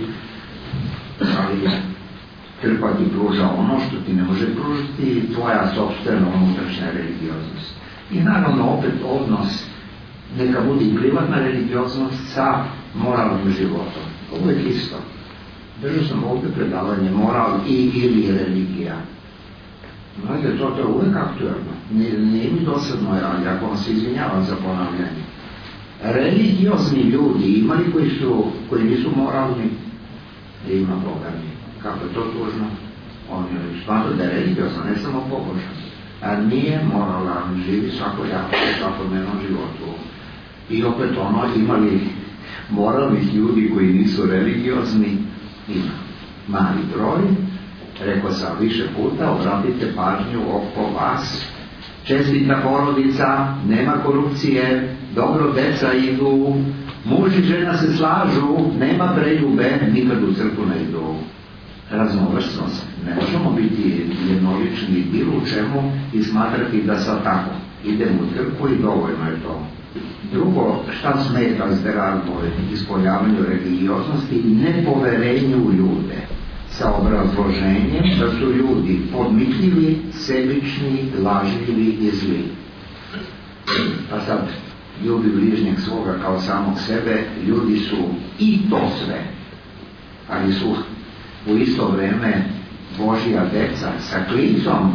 Speaker 4: ali je crkva ti pruža ono što ti ne može pružiti, tvoja sopstvena unutrašnja religioznost. I naravno opet odnos, neka bude i privatna religioznost sa moralnim životom. Ovo je isto. Držao sam ovdje predavanje moral ili religija. Znate, to je uvijek aktualno. Nije mi dosadno, ali ako vam se izvinjavam za ponavljanje. Religiozni ljudi imali koji nisu moralni, ima Boga mi. Kako je to tužno? Oni smatruju da je religiozno, ne samo pobožan. A nije moralan, živi svakodnevnom životu. I opet imali moralnih ljudi koji nisu religiozni, ima mali broj. Rekao sam više puta, obratite pažnju oko vas. Čestita porodica, nema korupcije, dobro deca idu, muž i žena se slažu, nema preljube, nikad u crkvu ne idu. Raznovrsnost. Ne možemo biti jednolični bilo u čemu i smatrati da sad tako. Idemo u crkvu i dovoljno je to. Drugo, šta smeta zdravo ispoljavanju religioznosti i nepoverenju u ljude sa obrazloženjem da su ljudi podmitljivi, sebični, lažljivi i zli. Pa sad, ljubi bližnjeg svoga kao samog sebe, ljudi su i to sve, ali su u isto vreme Božja deca sa klicom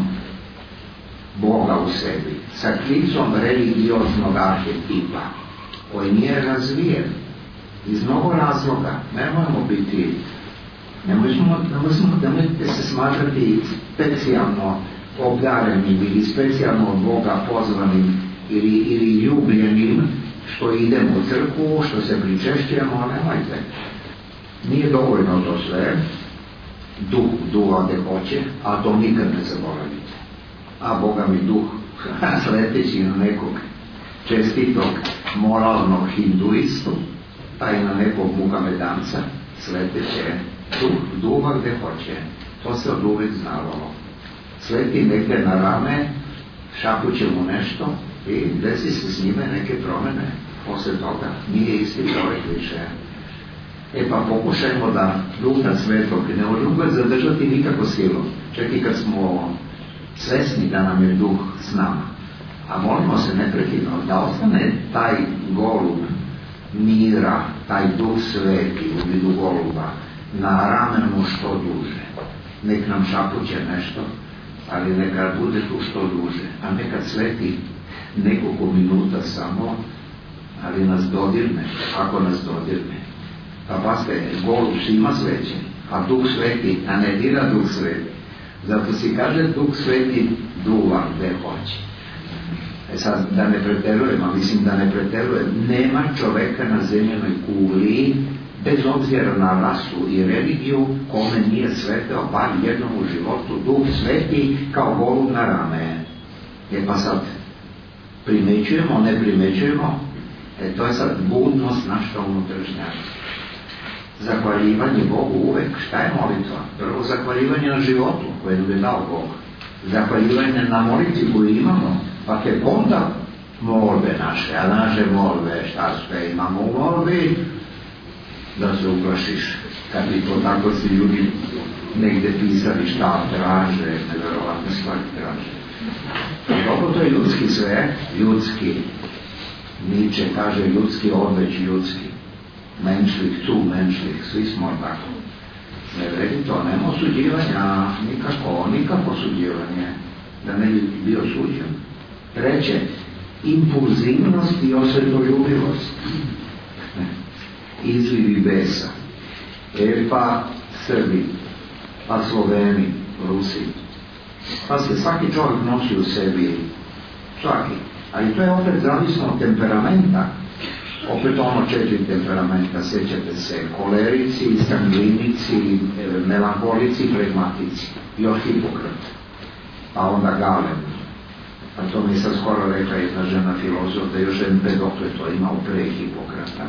Speaker 4: Boga u sebi, sa klicom religioznog arhetipa koji nije razvijen iz mnogo razloga. Nemojmo biti, nemojte se smatrati specijalno obdarenim ili specijalno od Boga pozvanim ili ljubljenim što idemo u crkvu, što se pričešćujemo, nemojte. Nije dovoljno to sve. Duh duva gde hoće, a to nikad ne zaboravite. A Boga mi duh, sleteći na nekog čestitog moralnog hinduistu, pa i na nekog muhamedanca, sleteće duh duva gde hoće. To se od uvek znalo. Sleti negde na rame, šapuće mu nešto i desi se s njime neke promene. Posle toga nije isti čovjek više. Pa pokušajmo da Duha Svetog ne možemo ga zadržati nikako silom. Čak i kad smo svesni da nam je Duh s nama. A molimo se neprekidno da ostane taj golub mira, taj Duh Sveti u vidu goluba na ramenu što duže. Nek nam šapuće nešto, ali neka bude tu što duže. A nekad sveti nekoliko minuta samo, ali nas dodirne, ako nas dodirne. Pa paste, golub ima sveće, a Duh Sveti, a ne dira Duh Sveti. Zato si kaže Duh Sveti duva gde hoće. Sad, da ne preterujem, a mislim da ne preterujem, nema čoveka na zemljenoj kugli, bez obzira na rasu i religiju, kome nije sveteo bar jednom u životu Duh Sveti kao golub na rame. Pa sad, primećujemo, ne primećujemo, to je sad budnost naša unutrašnja. Zahvaljivanje Bogu uvek. Šta je molitva? Prvo zahvaljivanje na životu koje nam je dao Bog. Zahvaljivanje na molitvi koju imamo, pa tek onda molbe naše, a naše molbe, šta sve imamo u molbi, da se uplašiš. Kad bi to tako si ljudi negde pisali šta traže, neverovatne stvari traže. Dobro, to je ljudski sve, ljudski. Nietzsche kaže ljudski, odveć ljudski. Menšlik, tu menšlik, svi smo tako. Ne vredi to, nema osuđivanja, nikako osuđivanje, da ne bi bio suđen. Treće, impulzivnost i osvetoljubivost. Izlivi besa. Pa Srbi, pa Sloveni, Rusi. Pa se svaki čovjek nosi u sebi, svaki. Ali to je opet zavisno od temperamenta. Opet ono 4 temperamenta, sećate se, kolerici, sanguinici, melankolici, flegmatici, još Hipokrat, pa onda Galen. A to mi sad skoro rekla jedna žena filozof, da još Empedokle to imao pre Hipokrata.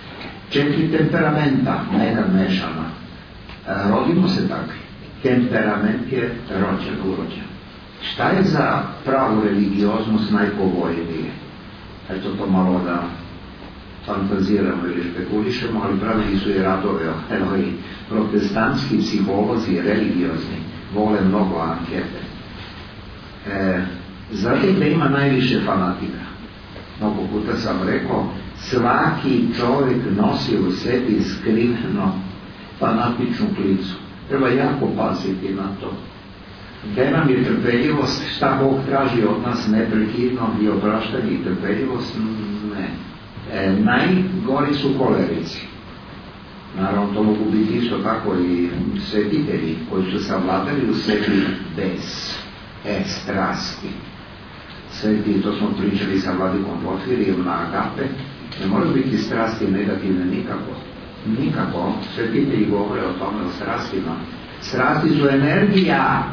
Speaker 4: 4 temperamenta, nekad mešana. Rodimo se takvi. Temperament je rođen, urođen. Šta je za pravu religioznost najpovoljnije? Eto to malo da fantaziramo ili špekulišemo, ali pravili su i radove. Evo i protestantski psiholozi, religiozni, vole mnogo ankete. Zatim da ima najviše fanatika. Mnogo puta sam rekao, svaki čovjek nosi u sebi skriveno fanatičnu klicu. Treba jako paziti na to. Gde nam je trpeljivost, šta Bog traži od nas neprekidno i opraštanje i trpeljivost? Ne. Najgori su kolerici. Naravno, to mogu biti isto tako i svetitelji koji su savladali u sebi bez strasti. Sveti, to smo pričali sa Vladikom Porfirijem na Agape, ne moraju biti strasti negativne nikako. Nikako. Svetitelji govore o tome, o strastima. Strasti su energija.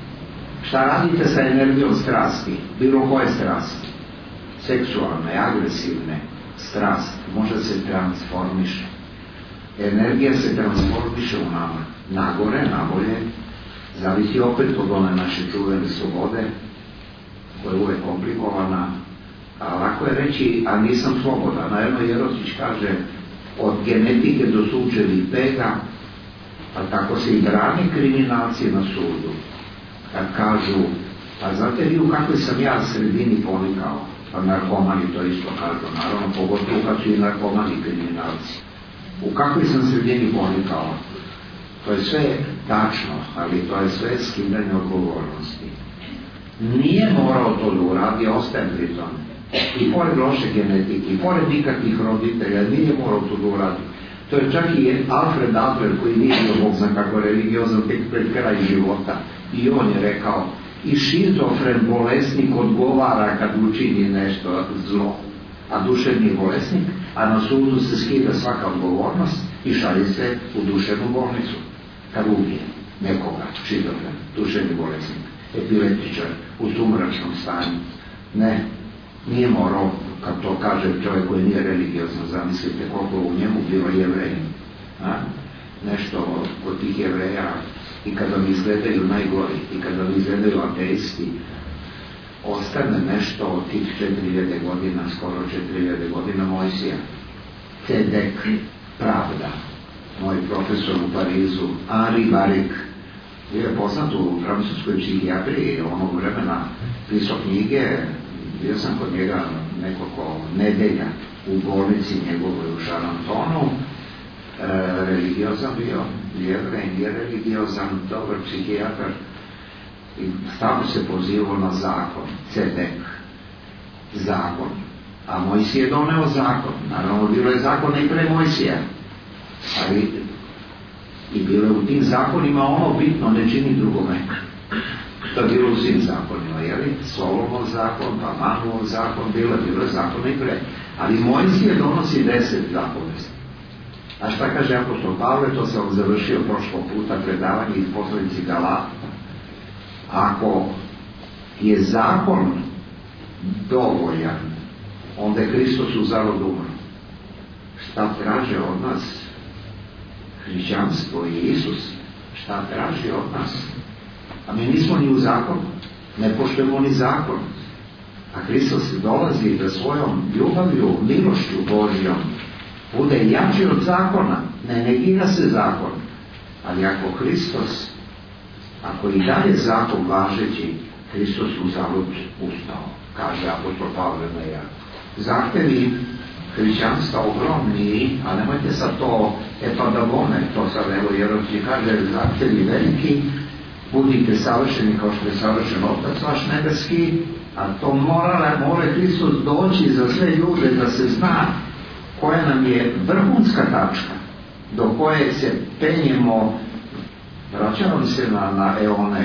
Speaker 4: Šta radite sa energijom strasti? Bilo koje strasti? Seksualne, agresivne. Strast može se transformiše. Energija se transformiše u nama. Nagore, nabolje. Zavisi opet od one naše čuvene slobode, koja je uvek komplikovana. A lako je reći, a nisam slobodan. Najedno Jerotić kaže, od genetike do suđevi pega, pa tako se i brani kriminalci na sudu. Kad kažu, a znate vi u kakvoj sam ja sredini ponikao? Pa narkomani to isto kažu, naravno, pogotovo kad su i narkomani kriminalci. U kakvoj sam sredini ponikao? To je sve tačno, ali to je sve skidanje odgovornosti. Nije morao to da uradi, ostajem pri tome. I pored loše genetike, i pored nikakvih roditelja, nije morao to da uradi. To je čak i Alfred Adler, koji nije bio Bog zna kako religiozan, tek pred kraj života. I on je rekao, i šizofren bolesnik odgovara kad učini nešto zlo. A duševni bolesnik, a na sudu se skida svaka odgovornost i šalje se u duševnu bolnicu. Kad ubije nekoga, šizofren, duševni bolesnik, epileptičar, u sumračnom stanju. Ne, nije morao, kad to kaže čovjek koji nije religiozno, zamislite koliko u njemu bilo Jevreja. Nešto od tih Jevreja, i kada mi izgledaju najgori, i kada mi izgledaju ateisti, ostane nešto od tih 4000 godina, skoro 4000 godina Mojsija. Cedek, pravda. Moj profesor u Parizu, Henri Barik, bio je poznat u francuskoj psihijatriji onog vremena, pisao knjige, bio sam kod njega nekoliko nedelja u bolnici njegovoj u Šarantonu, religiozan bio, Jevrej, nije religiozan, dobar psihijatar, i stavno se pozivao na zakon, Cedek, zakon. A Mojsije je doneo zakon, naravno bilo je zakon i pre Mojsija, ali i bilo je u tim zakonima ono bitno, ne čini drugome. To je bilo u svim zakonima, jeli? Solomonov zakon, pa Manuov zakon, bilo je zakon i pre. Ali Mojsije donosi 10 zapovesti. A šta kaže apostol Pavle, to se on završio prošlog puta predavanje iz poslanici Galata. Ako je zakon dovoljan, onda je Hristos uzalud umro. Šta traže od nas hrišćanstvo i Isus? Šta traži od nas? A mi nismo ni u zakonu, ne poštujemo ni zakon. A Hristos dolazi da svojom ljubavlju, milošću Božjom bude jači od zakona, ne negira se zakon. Ali ako Hristos, ako i dalje zakon važeći, Hristos uzalud ustao, kaže apostol Pavle na ja. Zahtevi hrišćanstva ogromni, a nemojte sad to epadavone, to sad evo Jerotić kaže, zahtevi veliki, budite savršeni kao što je savršen Otac vaš nebeski, a to mora Hristos doći za sve ljude da se zna koja nam je vrhunska tačka do koje se penjemo. Vraćamo se na eona.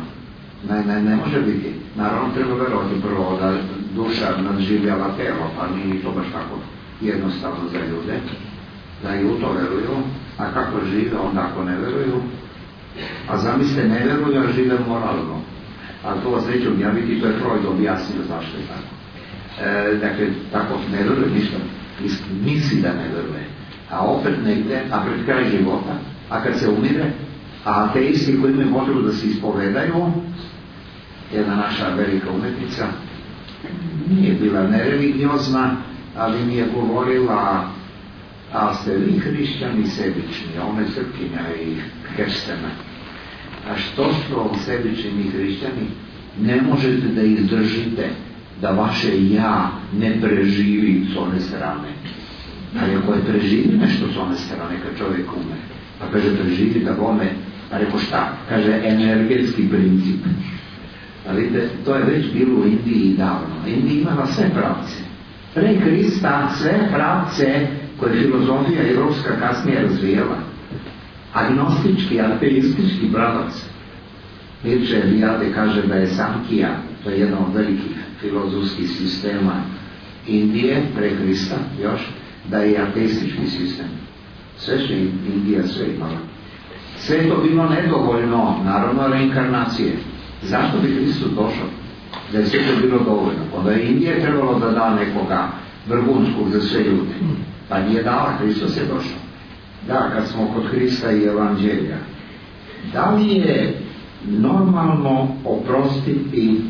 Speaker 4: Ne može biti. Naravno treba verovati prvo da duša nadživljava telo, pa nije to baš tako jednostavno za ljude, da i u to veruju, a kako žive onda ako ne veruju, a zamislite ne veruju, a žive moralno. A to vas neće objaviti, to je Freud objasnio zašto je tako. Dakle, tako ne veruje ništa, misli da ne veruje, a opet negde, a pred kraj života, a kad se umire, a ateisti koji imaju potrebu da se ispovedaju, jedna naša velika umetnica, nije bila nereligiozna, ali mi je govorila, a ste vi hrišćani sebični, ona je Srpkinja i krštena. A što su sebični hrišćani? Ne možete da izdržite da vaše ja ne preživi s one strane. Ali ako je preživi nešto s one strane, kad čovjek ume, pa kaže preživi da bome, pa reko šta? Kaže energetski princip. A vidite, to je već bilo u Indiji davno. Indija imala sve pravce. Pre Krista sve pravce koje je filozofija evropska kasnije razvijela. Agnostički, ateistički pravac. Mircea Eliade kaže da je Samkhya, to je jedan od velikih filozofskih sistema Indije, pre Krista još, da je ateistički sistem. Sve što je Indija sve imala. Sve je to bilo nedovoljno, naravno reinkarnacije. Zašto bi Hristos došao? Da je sve to bilo dovoljno. Onda je Indija trebalo da da nekoga vrhunskog za sve ljude. Pa nije dala, Hristos je došao. Da, kad smo kod Hrista i Evanđelja, da li je normalno oprostiti?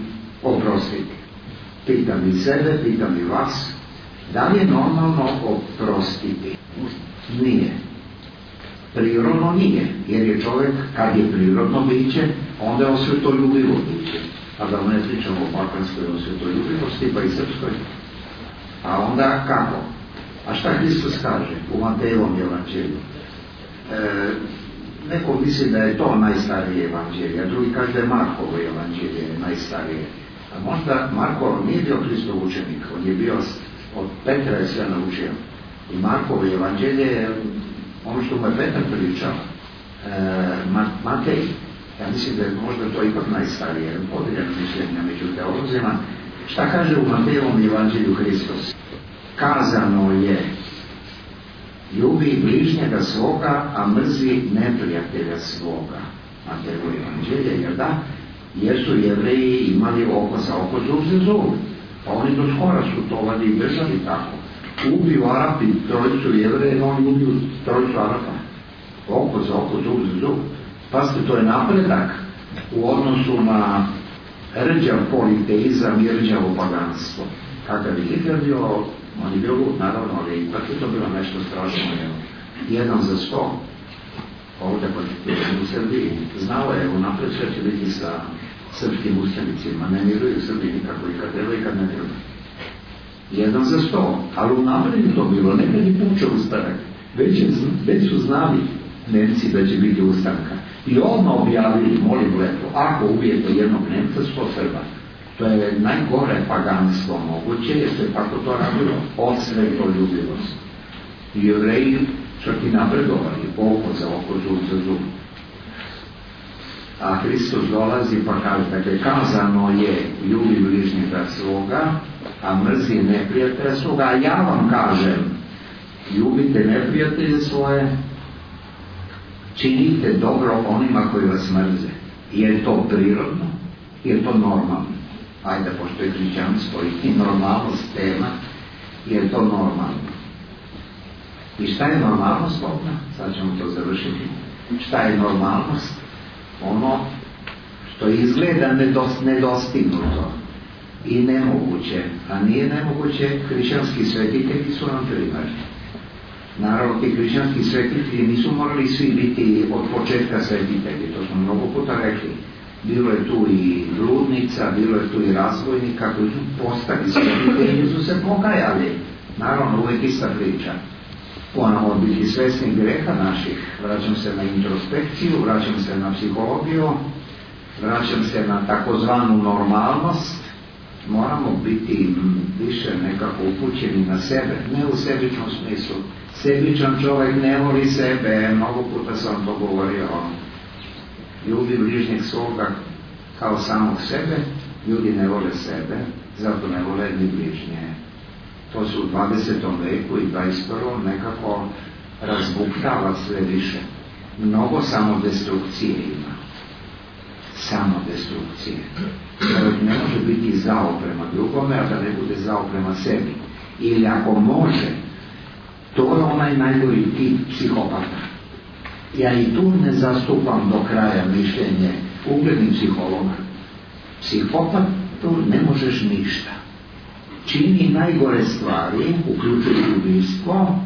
Speaker 4: Pitam i sebe, pitam i vas, da li je normalno oprostiti? Nije. Prirodno nije, jer je čovjek, kad je prirodno biće, onda je osvetoljubivo biće. A da ne pričamo o balkanskoj osvetoljubivosti, pa i srpskoj. A onda kako? A šta Hristos kaže u Matejevom evanđelju? Neko misli da je to najstarije evanđelje, a drugi kaže da je Markovo evanđelje najstarije. A možda Marko nije bio Hristov učenik, on je bio od Petra je sve naučio. I Markovo evanđelje je ono što mu je Petar pričao. Matej, ja mislim da je možda to ipak najstarije, podijeljeno mišljenja među teolozima. Šta kaže u Matejevom evanđelju Hristos? Kazano je, ljubi bližnjega svoga, a mrzi neprijatelja svoga. Matejevo evanđelje, jer da? Jer su Jevreji imali oko za oko, zub za zub. Pa oni do skora su tovali i držali tako. Ubiju Arapi trojicu Jevreje, oni ubiju trojicu Arapa. Oko za oko, zub za zub. Pazite, to je napredak u odnosu na rđav politeizam i rđavo paganstvo. Kakav je Hitler bio, on je bio lud, naravno, ali ipak je to bilo nešto strašno. 1 za 100. Ovdje u Srbiji znao je unapred sve će biti sa srpskim ustanicima. Ne miruju Srbiji nikako i kad treba i kad ne treba. 1 za 100. Ali unapred je to bilo. Nekad je pučao ustanak. Već su znali Nemci da će biti ustanka. I odmah objavili, molim lepo, ako ubijete jednog Nemca, 100 Srba. To je najgore paganstvo moguće, jer se tako to radilo od svetoljubivosti. I Jevreji čak i napredovali, oko za oko, zub za zub. A Hristos dolazi pa kaže, dakle, kazano je ljubi bližnjega svoga, a mrzi neprijatelja svoga, a ja vam kažem, ljubite neprijatelje svoje, činite dobro onima koji vas mrze. Je to prirodno? Je to normalno? Ajde, pošto je hrišćanstvo i normalnost tema, je to normalno? I šta je normalnost ovdje? Sad ćemo to završiti. Šta je normalnost? Ono što izgleda nedostignuto i nemoguće, a nije nemoguće, hrišćanski svetitelji su nam primjer. Naravno, ti hrišćanski svetitelji nisu morali svi biti od početka svetitelji, to smo mnogo puta rekli. Bilo je tu i bludnica, bilo je tu i razbojnika koji su postali svetitelji i su se pokajali. Naravno, uvijek ista priča. Moramo biti svesni greha naših. Vraćam se na introspekciju, vraćam se na psihologiju, vraćam se na takozvanu normalnost. Moramo biti više nekako upućeni na sebe, ne u sebičnom smislu. Sebičan čovjek ne voli sebe, mnogo puta sam to govorio. Ljubi bližnjeg svoga kao samog sebe, ljudi ne vole sebe, zato ne vole ni bližnje. To se u 20. veku i 21. nekako razbuktava sve više. Mnogo samodestrukcije ima. Samodestrukcije. Čovjek ne može biti zao prema drugome, a da ne bude zao prema sebi. Ili ako može, to je onaj najgori tip psihopata. Ja i tu ne zastupam do kraja mišljenje uglednih psihologa. Psihopat tu ne možeš ništa. Čini najgore stvari, uključujući ubistvo,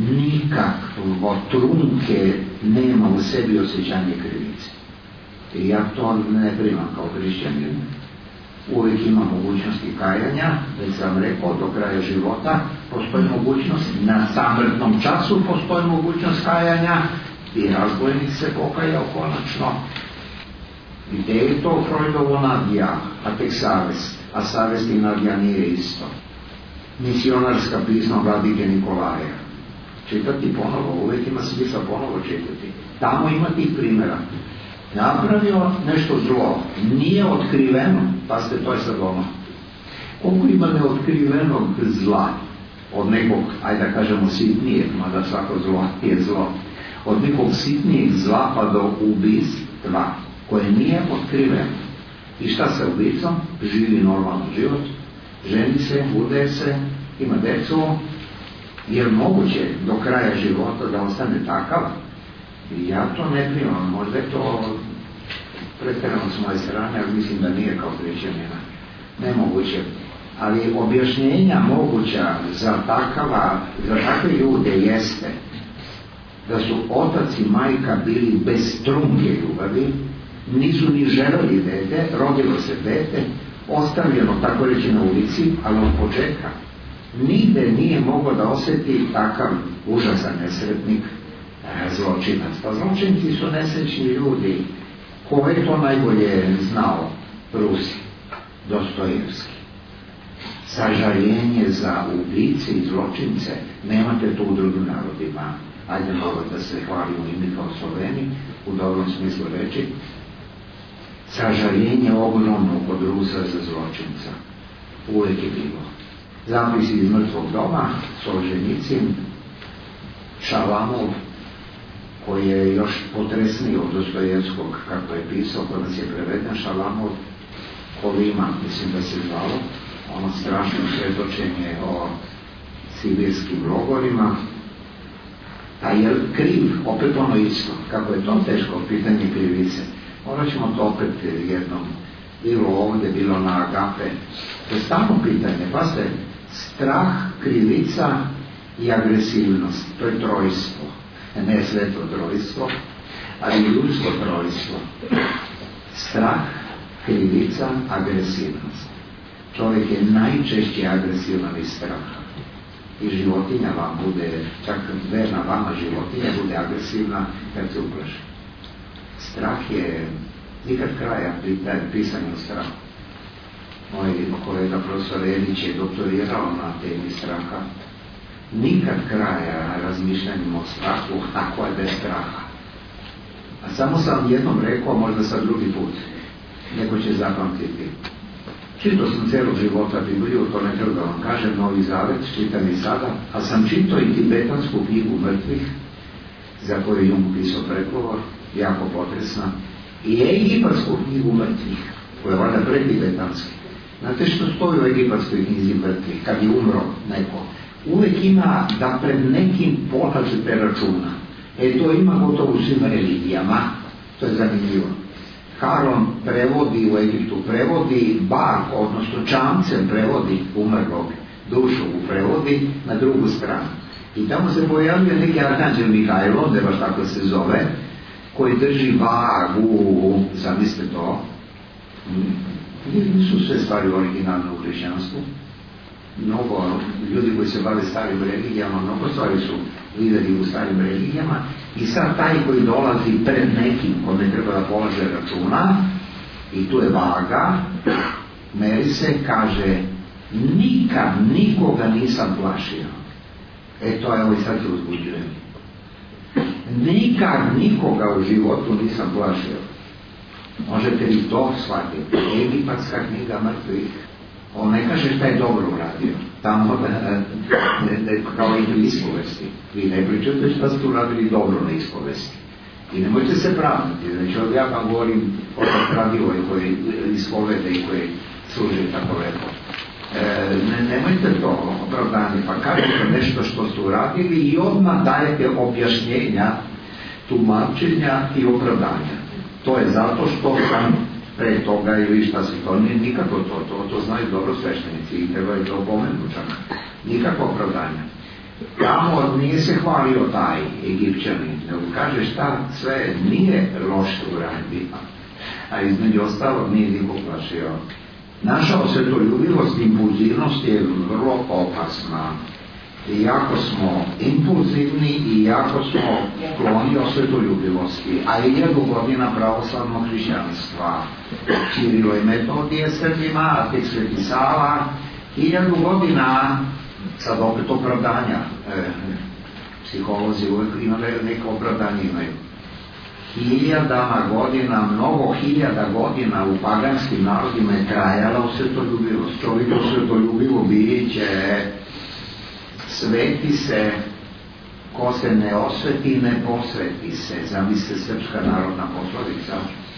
Speaker 4: nikakvo trunke nema u sebi osjećanje krivice. I ja to ne primam kao hrišćanin. Uvijek ima mogućnosti kajanja, već sam rekao, do kraja života postoji mogućnost, na samrtnom času postoji mogućnost kajanja i razbojnik se pokajao konačno. Gdje je to Freudovo nadja, a tek savest, a savest i nadja nije isto. Misionarska pisma Vladike Nikolaja. Čitati ponovo, uvijek ima smisla ponovo čitati. Tamo ima tih primjera. Napravio nešto zlo, nije otkriveno, pa ste to je sad ono. Koliko ima neotkrivenog zla od nekog, ajde da kažemo sitnijeg, mada svako zlo je zlo, od nekog sitnijeg zla pa do ubistva koje nije otkriveno. I šta sa ubicom? Živi normalan život, ženi se, udaje se, ima decu, jer moguće do kraja života da ostane takav. I ja to ne primam, možda je to pretjerano s moje strane, ali mislim da nije kao hrišćanina. Nemoguće. Ali objašnjenja moguća za takve ljude jeste da su otac i majka bili bez trunke ljubavi, nisu ni želeli dete, rodilo se dete, ostavljeno tako reći na ulici, ali od početka nigde nije mogao da osjeti takav užasan nesretnik, zločinac. Pa zločinci su nesrećni ljudi. Ko je to najbolje znao? Rusi, Dostojevski. Sažaljenje za ubice i zločince nemate to u drugim narodima. Ajde malo da se hvalimo i mi kao Sloveni, u dobrom smislu reći. Sažaljenje ogromno kod Rusa za zločinca. Uvijek je bilo. Zapisi iz mrtvog doma, Solženicin, Šalamov, koji je još potresniji od Dostojevskog, kako je pisao, kod nas je preveden, Šalamov, Kolima, mislim da se zvalo, ono strašno svjedočenje o sibirskim logorima. A je kriv, opet ono isto, kako je to teško pitanje krivice. Morat ćemo to opet jednom, bilo ovdje, bilo na Agape. To je stalno pitanje, pa se strah, krivica i agresivnost, to je trojstvo. Ne sveto trojstvo, ali ljudsko trojstvo. Strah, krivica, agresivnost. Čovjek je najčešće agresivan iz straha. I životinja vam bude, čak verna vama životinja bude agresivna kad se uplaši. Strah je nikad kraja pisanja o strahu. Moj kolega profesor Elić je doktorirao na temi straha. Nikad kraja razmišljanjem o strahu, ako je bez straha. A samo sam jednom rekao, možda sad drugi put, neko će zapamtiti. Čitao sam celog života Bibliju, to ne treba da vam kažem, Novi Zavet, čitam i sada, a sam čitao i tibetansku knjigu mrtvih, za koju je Jung pisao pregovor, jako potresna, i egipatsku knjigu mrtvih, koja je valjda pretibetanski. Znate što stoji u egipatskoj knjizi mrtvih, kad je umro neko? Uvijek ima da pred nekim polažete računa. To ima gotovo u svim religijama, to je zanimljivo. Haron prevodi u Egiptu, prevodi bar, odnosno čamcem prevodi umrlog, dušu prevodi na drugu stranu. I tamo se pojavljuje neki arkanđel Mihajlo, da baš tako se zove, koji drži vagu, zamislite to. Nisu sve stvari originalne u hrišćanstvu. Mnogo ljudi koji se bave starim religijama, mnogo stvari su vidjeli u starim religijama, i sad taj koji dolazi pred nekim kome treba da polaže računa, i tu je vaga, meri se, kaže, nikad nikoga nisam plašio. To je ovo i sad se uzbuđujem. Nikad nikoga u životu nisam plašio. Možete li to shvatiti? Egipatska knjiga mrtvih, On ne kaže šta je dobro uradio. Tamo kao i u ispovesti. Vi ne pričate šta ste uradili dobro na ispovesti. I nemojte se praviti. Znači, ja vam govorim o pravdivoj koji ispovede i koji služi tako lepo. Nemojte to opravdanje, pa kažete nešto što ste uradili i odmah dajete objašnjenja, tumačenja i opravdanja. To je zato što sam pre toga ili šta se to, nikako to znaju dobro sveštenici i trebaju to opomenuti čak. Nikako opravdanja. Tamo nije se hvalio taj Egipćanin, nego kaže šta sve nije loše uradio, a između ostalog nije nikog plašio. Naša osvetoljubivost, impulzivnost je vrlo opasna. I jako smo impulzivni i jako smo skloni osvetoljubivosti, a i 1000 godina pravoslavnog hrišćanstva, Cirilo i Metodije Srbima, a tek Sveti Sava, 1000 godina, sad opet opravdanja, psiholozi uvijek imaju neko opravdanje imaju. 1000 godina, mnogo 1000 godina u paganskim narodima je trajala osvetoljubivost. Čovjek osvetoljubivo biće, sveti se, ko se ne osveti, ne posveti se. Zamisli srpska narodna poslovica,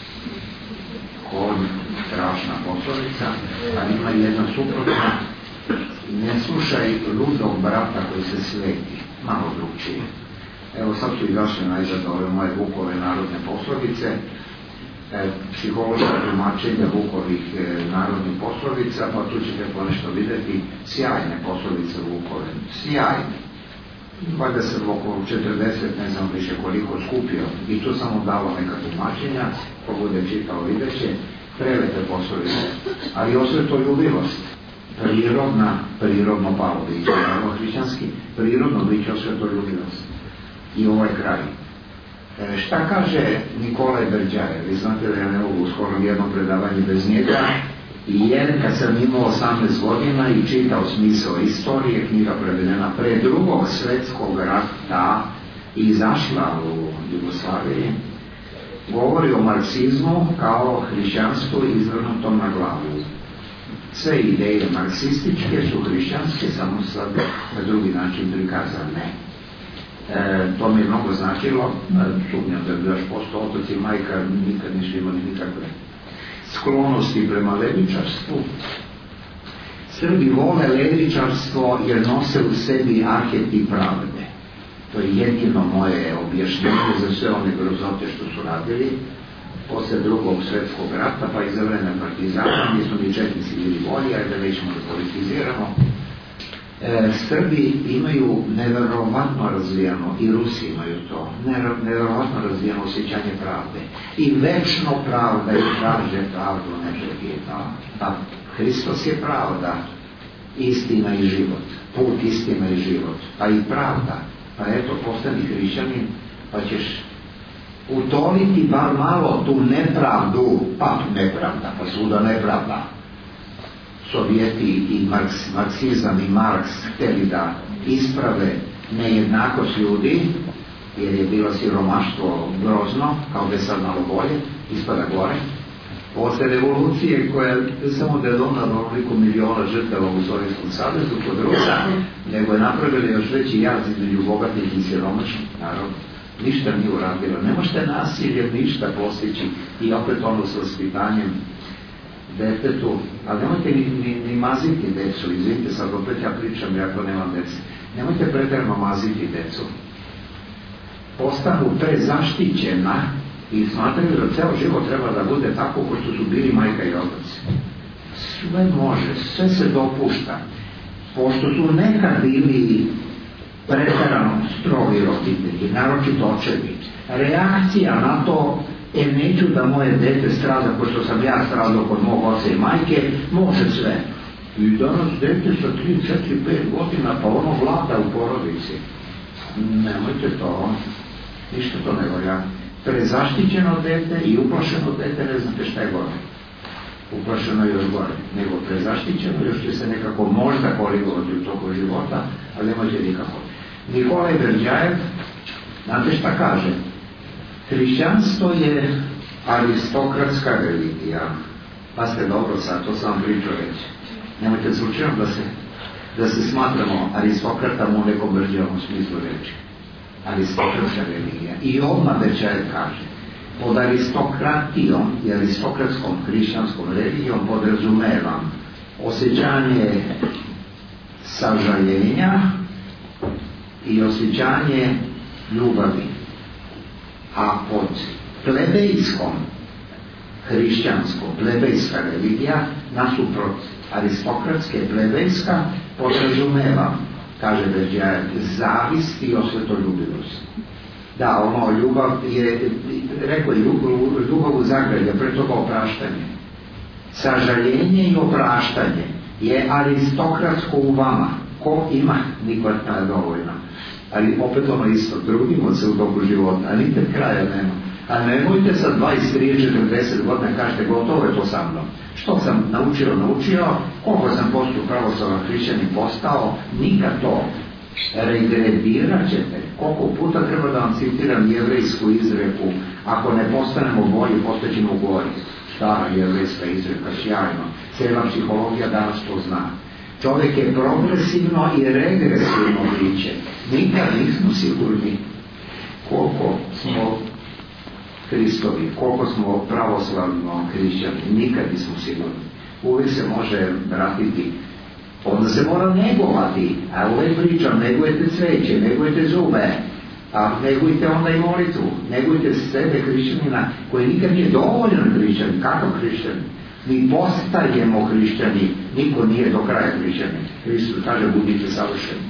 Speaker 4: strašna poslovica, a ima jedna suprotna. Ne slušaj ludog brata koji se sveti, malo drugčije. Evo sad su izašle najzad ove moje Vukove narodne poslovice, psihološka tumačenja Vukovih narodnih poslovica, pa tu ćete ponešto vidjeti sjajne poslovice Vukove, sjajne. Valjda sam oko 40, ne znam više koliko skupio i tu sam mu dalo neka tumačenja, ko bude čitao videće, prelete poslovice, ali osvetoljubivost, prirodno palo biće, hrišćanski, prirodno biće osvetoljubivost. I ovaj kraj. Šta kaže Nikolaj Berđajev? Vi znate da ja ne mogu skoro jedno predavanje bez njega. I jer kad sam imao 18 godina i čitao Smisao istorije, knjiga prevedena pre Drugog svjetskog rata i izašla u Jugoslaviji, govori o marksizmu kao hrišćanstvu izvrnutom na glavu. Sve ideje marksističke su hrišćanske, samo sad na drugi način prikazane. To mi je mnogo značilo, sumnjam da bi još postao otac i majka nikad nisu imali nikakve sklonosti prema levičarstvu. Srbi vole levičarstvo jer nose u sebi arhetip pravde. To je jedino moje objašnjenje za sve one grozote što su radili posle Drugog svjetskog rata, pa i za vreme partizana, gdje smo mi četnici bili bolji, a da nećemo da politiziramo. Srbi imaju neverovatno razvijeno, i Rusi imaju to, neverovatno razvijeno osjećanje pravde. I večno pravda i traže pravdu, ne prekida. A Hristos je pravda, istina i život. Put, istina i život. Pa i pravda. Pa eto, postani hrišćanin, pa ćeš utoliti bar malo tu nepravdu, pa nepravda, pa svuda nepravda. Sovjeti i marksizam i Marks htjeli da isprave nejednakost ljudi, jer je bilo siromaštvo grozno, kao da je sad malo bolje, ispada gore. Posle revolucije koja samo da je donala onoliko miliona žrtava u Sovjetskom savezu kod Rusa, nego je napravili još veći jaz između bogatih i siromašnih, naravno. Ništa nije uradilo. Ne možete nasiljem ništa postići i opet ono s vaspitanjem detetu, ali nemojte ni maziti decu, izvinite, sad opet ja pričam, jako nemam dece. Nemojte pretjerano maziti decu. Postanu prezaštićena i smatraju da ceo život treba da bude tako ko što su bili majka i otac. Sve može, sve se dopušta. Pošto su nekad bili pretjerano strogi roditelji, naročito očevi, reakcija na to neću da moje dete strada, pošto sam ja stradao kod mog oca i majke, može sve. I danas dete sa 3, 4, 5 godina, pa ono vlada u porodici. Nemojte to, ništa to ne volja. Prezaštićeno dete i uplašeno dete, ne znate šta je gore. Uplašeno je još gore, nego prezaštićeno, još će se nekako možda korigovati u toku života, ali nemojte nikako. Nikolaj Berđajev, znate šta kaže? Hrišćanstvo je aristokratska religija. Pa ste dobro sad, to sam pričao reći. Nemojte slučajno da se smatramo aristokratama u nekom vrđavom smislu reči. Aristokratska religija. I odmah Bečajev kaže, pod aristokratijom i aristokratskom hrišćanskom religijom podrazumevam osjećanje sažaljenja i osjećanje ljubavi. A pod plebejskom, hrišćanskom, plebejska religija, nasuprot aristokratske, plebejska, podrazumevam, kaže Berdjajev, zavist i osvetoljubivost. Da, ono, ljubav je, rekao je, ljubav u zagradi, pre toga opraštanje. Sažaljenje i opraštanje je aristokratsko u vama. Ko ima, niko je dovoljno. Ali opet ono isto, trudimo se u toku života, a nikad kraja nema. A nemojte sa 20, 30, 40 godina kažete gotovo je to sa mnom. Što sam naučio, koliko sam postao pravoslavan hrišćanin postao, nikad to. Regredirat ćete. Koliko puta treba da vam citiram jevrejsku izreku, ako ne postanemo bolji, postaćemo gori. Stara jevrejska izreka, sjajno. Cijela psihologija danas to zna. Čovjek je progresivno i regresivno biće. Nikad nismo sigurni koliko smo Hristovi, koliko smo pravoslavno hrišćani. Nikad nismo sigurni. Uvijek se može vratiti. Onda se mora negovati. A uvijek pričam, negujete cveće, negujete zube. A negujte onda i molitvu. Negujte sebe hrišćanina koji nikad nije dovoljan hrišćanin. Kakav hrišćanin? Mi postajemo hrišćani, niko nije do kraja hrišćani. Hristos kaže budite savršeni.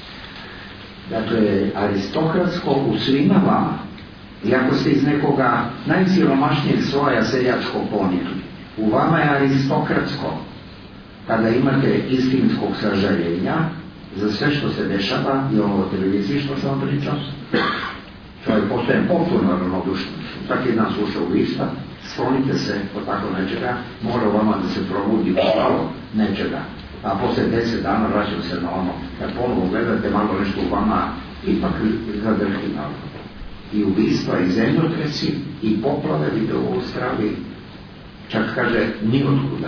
Speaker 4: Dakle, aristokratsko u svima vama, iako ste iz nekoga najsiromašnijeg sloja seljačkog ponikli, u vama je aristokratsko kada imate istinskog sažaljenja za sve što se dešava i ono o televiziji što sam vam pričao. Čovjek postaje potpuno ravnodušan. Svaki dan sluša ubistva, sklonite se od tako nečega, mora vama da se probudi malo nečega. A posle 10 dana vraćam se na ono, kad ponovo gledate malo nešto u vama, ipak zadrži malo. I ubistva, i zemljotresi, i poplave, vidite u Australiji, čak kaže, nijotkuda.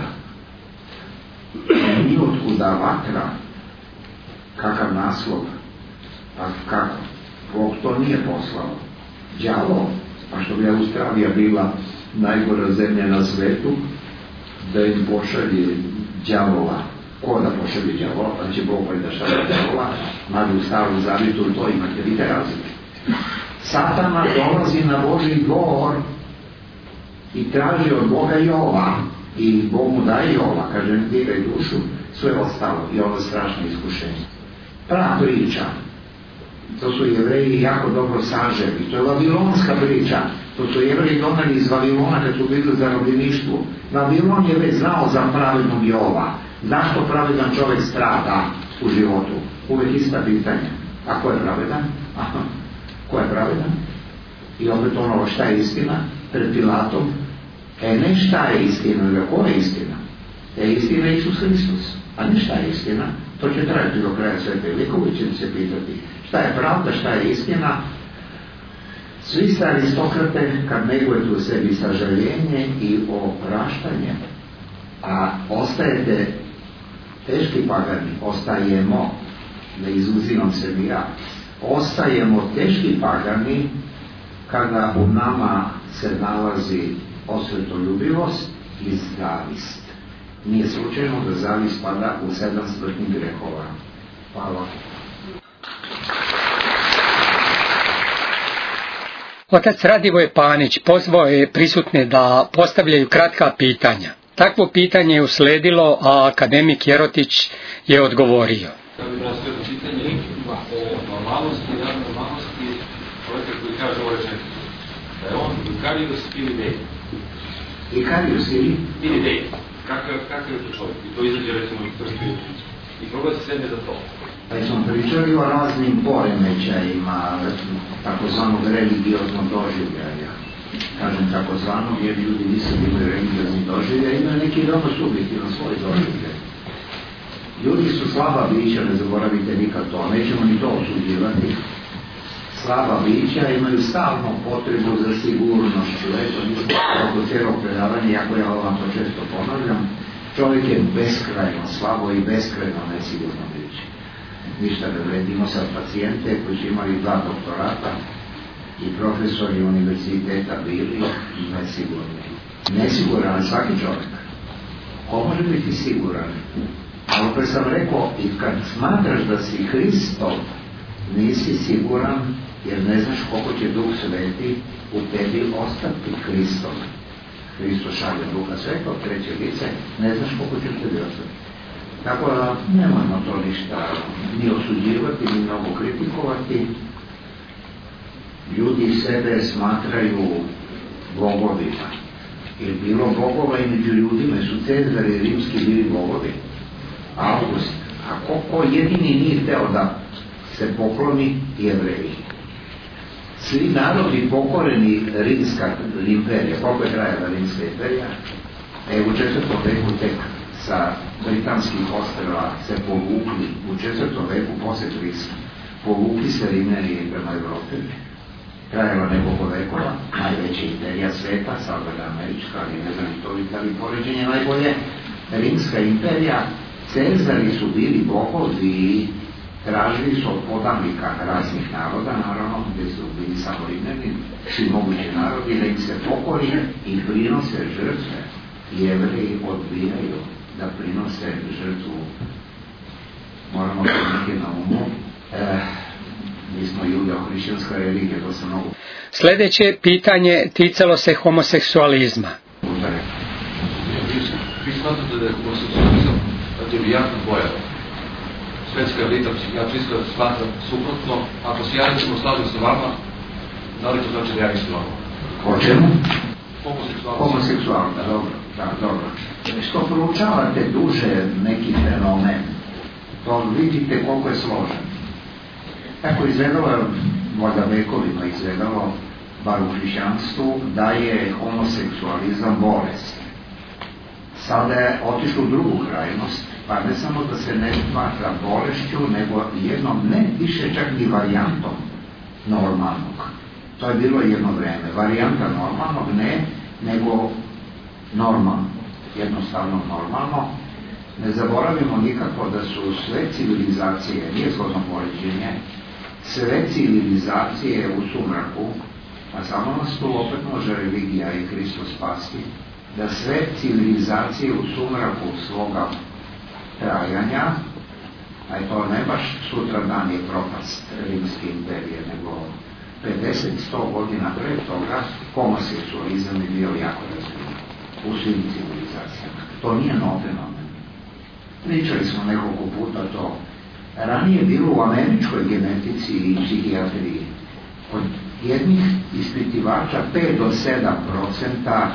Speaker 4: Nijotkuda vatra, kakav naslov, pa kako? Bog to nije poslao. Đavo, pa što bi Australija bila najgora zemlja na svetu, da im pošalje đavola. Ko da pošalje đavola? Pa će Bog da šalje đavola, mada u starom zavitu to imate, vidite razlike. Satana dolazi na Božji dvor i traži od Boga Jova. I Bog mu daje Jova, kaže, ne diraj dušu, sve ostalo. I ovo strašno iskušenje. Prava priča. To su Jevreji jako dobro saželi. To je vavilonska priča. To su Jevreji donali iz Vavilona kad su bili za robljeništvo. Vavilon je već znao za pravednog Jova. Zašto pravedan čovjek strada u životu? Uvijek ista pitanja. A ko je pravedan? Aha. Ko je pravedan? I opet ono šta je istina pred Pilatom. Ne šta je istina, nego ko je istina? Istina je Isus Hristos. A ne šta je istina? To će trajati do kraja svete vekova i će se pitati šta je pravda, šta je istina. Svi ste aristokrate kad negujete u sebi sažaljenje i opraštanje, a ostajete teški pagani, ostajemo, ne izuzimam sebi ja, ostajemo teški pagani kada u nama se nalazi osvetoljubivost i zavist. Nije slučajno da zavist pada u 7 smrtnih grehova. Hvala.
Speaker 3: Otac Radivoje Panić pozvao je prisutne da postavljaju kratka pitanja. Takvo pitanje je usledilo, a akademik Jerotić je odgovorio.
Speaker 1: Ja bih nastavio pitanje o normalnosti i nadnormalnosti čovjeka koji kaže ovo rečenicu. Da je on Ikarius ili Dej.
Speaker 4: Ikarius
Speaker 1: ili Dej. Kakav je to čovjek? I to izađe recimo u crkvi i proglasi sebe za to.
Speaker 4: Pa smo pričali o raznim poremećajima takozvanog religioznog doživljaja. Kažem takozvanog jer ljudi nisu bili religiozni doživljaj, imaju neki veoma subjektivno svoj doživljaj. Ljudi su slaba bića, ne zaboravite nikad to, nećemo ni to osuđivati. Slaba bića imaju stalnu potrebu za sigurnošću. Eto, oko cijelog predavanja, iako ja vam to često ponavljam, Čovjek je beskrajno slabo i beskrajno nesigurno biće. Ništa ne vredi. Imao sam pacijente koji su imali 2 doktorata i profesori univerziteta bili nesigurni. Nesiguran svaki čovjek. Ko može biti siguran? Ali pre sam rekao, i kad smatraš da si Hristov, nisi siguran, jer ne znaš koliko će Duh Sveti u tebi ostati Hristov. Hristo šalje Duha Svetog, treće lice, ne znaš koliko će tebi ostati. Tako da nemojmo to ništa ni osuđivati, ni mnogo kritikovati. Ljudi sebe smatraju bogovima. Jer bilo bogova i među ljudima, su Cezar i rimski bili bogovi. August, a ko jedini nije hteo da se pokloni Jevreji. Svi narodi pokoreni rimska imperija, koliko je trajala rimska imperija, u 4. veku tek sa britanskih ostrva se povukli, u 4. veku posle Krista, povukli se Rimljani prema Evropi. Trajala nekoliko vekova, najveća imperija sveta, sad američka, ali ne znam to ali poređenje najbolje, rimska imperija, Cezari su bili bogovi i tražili su od podanika raznih naroda, naravno, gdje su bili samo Rimljani, svi mogući narodi, da im se pokori i prinose žrtve. Jevreji odbijaju da prinose žrtvu. Moramo to neki na umu. Mi smo judeo-hrišćanska religija, to se mnogo...
Speaker 3: Sljedeće pitanje ticalo se homoseksualizma.
Speaker 1: Vi smatrate da je homoseksualizam devijantna pojava? Svetska elita psihijatrijska smatra suprotno. Ako se ja recimo slažem sa vama, da li to znači da ja nisam vama?
Speaker 4: O čemu?
Speaker 1: Homoseksualno.
Speaker 4: Dobro. Što proučavate duže neki fenomen, to vidite koliko je složen. Tako izgledalo, možda vekovima izgledalo, bar u hrišćanstvu, da je homoseksualizam bolest. Sada je otišlo u drugu krajnost, pa ne samo da se ne smatra bolešću, nego jednom, ne više čak ni varijantom normalnog. To je bilo jedno vreme. Varijanta normalnog ne, nego normalno. Jednostavno normalno. Ne zaboravimo nikako da su sve civilizacije, nije zgodno poređenje, sve civilizacije u sumraku, a samo nas tu opet može religija i Hristos spasti, da sve civilizacije u sumraku svoga trajanja, a to ne baš sutra dan je propast Rimske imperije, nego 50-100 godina pre toga homoseksualizam je bio jako razvijen u svim civilizacijama. To nije nov fenomen. Pričali smo nekoliko puta to. Ranije je bilo u američkoj genetici i psihijatriji od jednih ispitivača 5 do 7%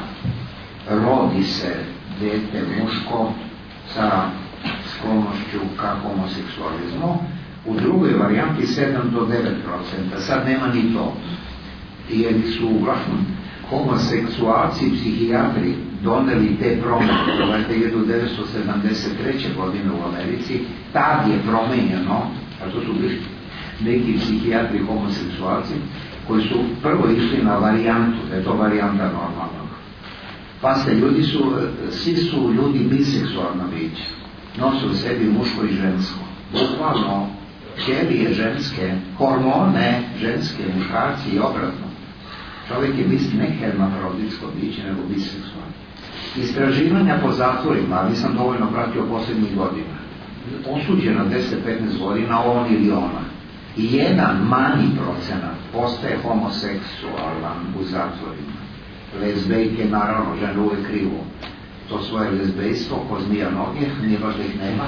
Speaker 4: rodi se dete muško sa sklonošću ka homoseksualizmu, u drugoj varijanti 7 do 9%, sad nema ni to. Jer su uglavnom homoseksualci, psihijatri doneli te promjene, to je 1973. godine u Americi, tad je promenjeno, a to su bili neki psihijatri homoseksualci, koji su prvo išli na varijantu, da je to varijanta normalnog. Pa svi su ljudi biseksualna bića, nose u sebi muško i žensko. Bukvalno, ćelije ženske, hormone ženske, muškarci i obratno. Čovjek je ne hermafroditsko biće, nego biseksualno. Istraživanja po zatvorima, nisam dovoljno pratio posljednjih godina, osuđeno 10-15 godina on ili ona. I jedan manji procenat postaje homoseksualan u zatvorima. Lezbejke, naravno, žene uvek krivo. To svoje lezbejstvo, ko zmija noge, nije baš da ih nema.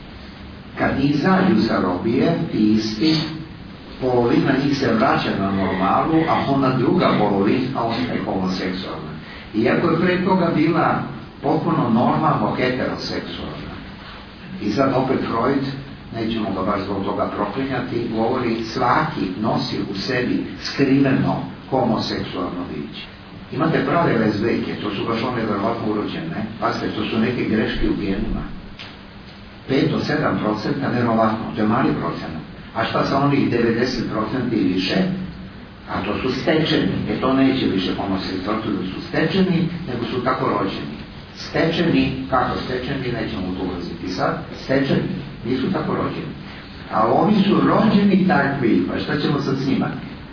Speaker 4: Kad izađu sa robije, ti isti, polovina njih se vraća na normalu, a ona druga polovina ostaje homoseksualna. Iako je pre toga bila potpuno normalno heteroseksualna. I sad opet Freud, nećemo ga baš zbog toga proklinjati, govori svaki nosi u sebi skriveno homoseksualno biće. Imate prave lezbejke, to su baš one verovatno urođene, pazite, to su neke greške u genima. 5 do 7% verovatno, to je mali procenat. A šta sa onih 90% i više? A to su stečeni, to neće više homoseksualci da su stečeni, nego su tako rođeni. Stečeni, kako stečeni, nećemo u to ulaziti sad, stečeni, nisu tako rođeni. A oni su rođeni takvi, pa šta ćemo sad s njima?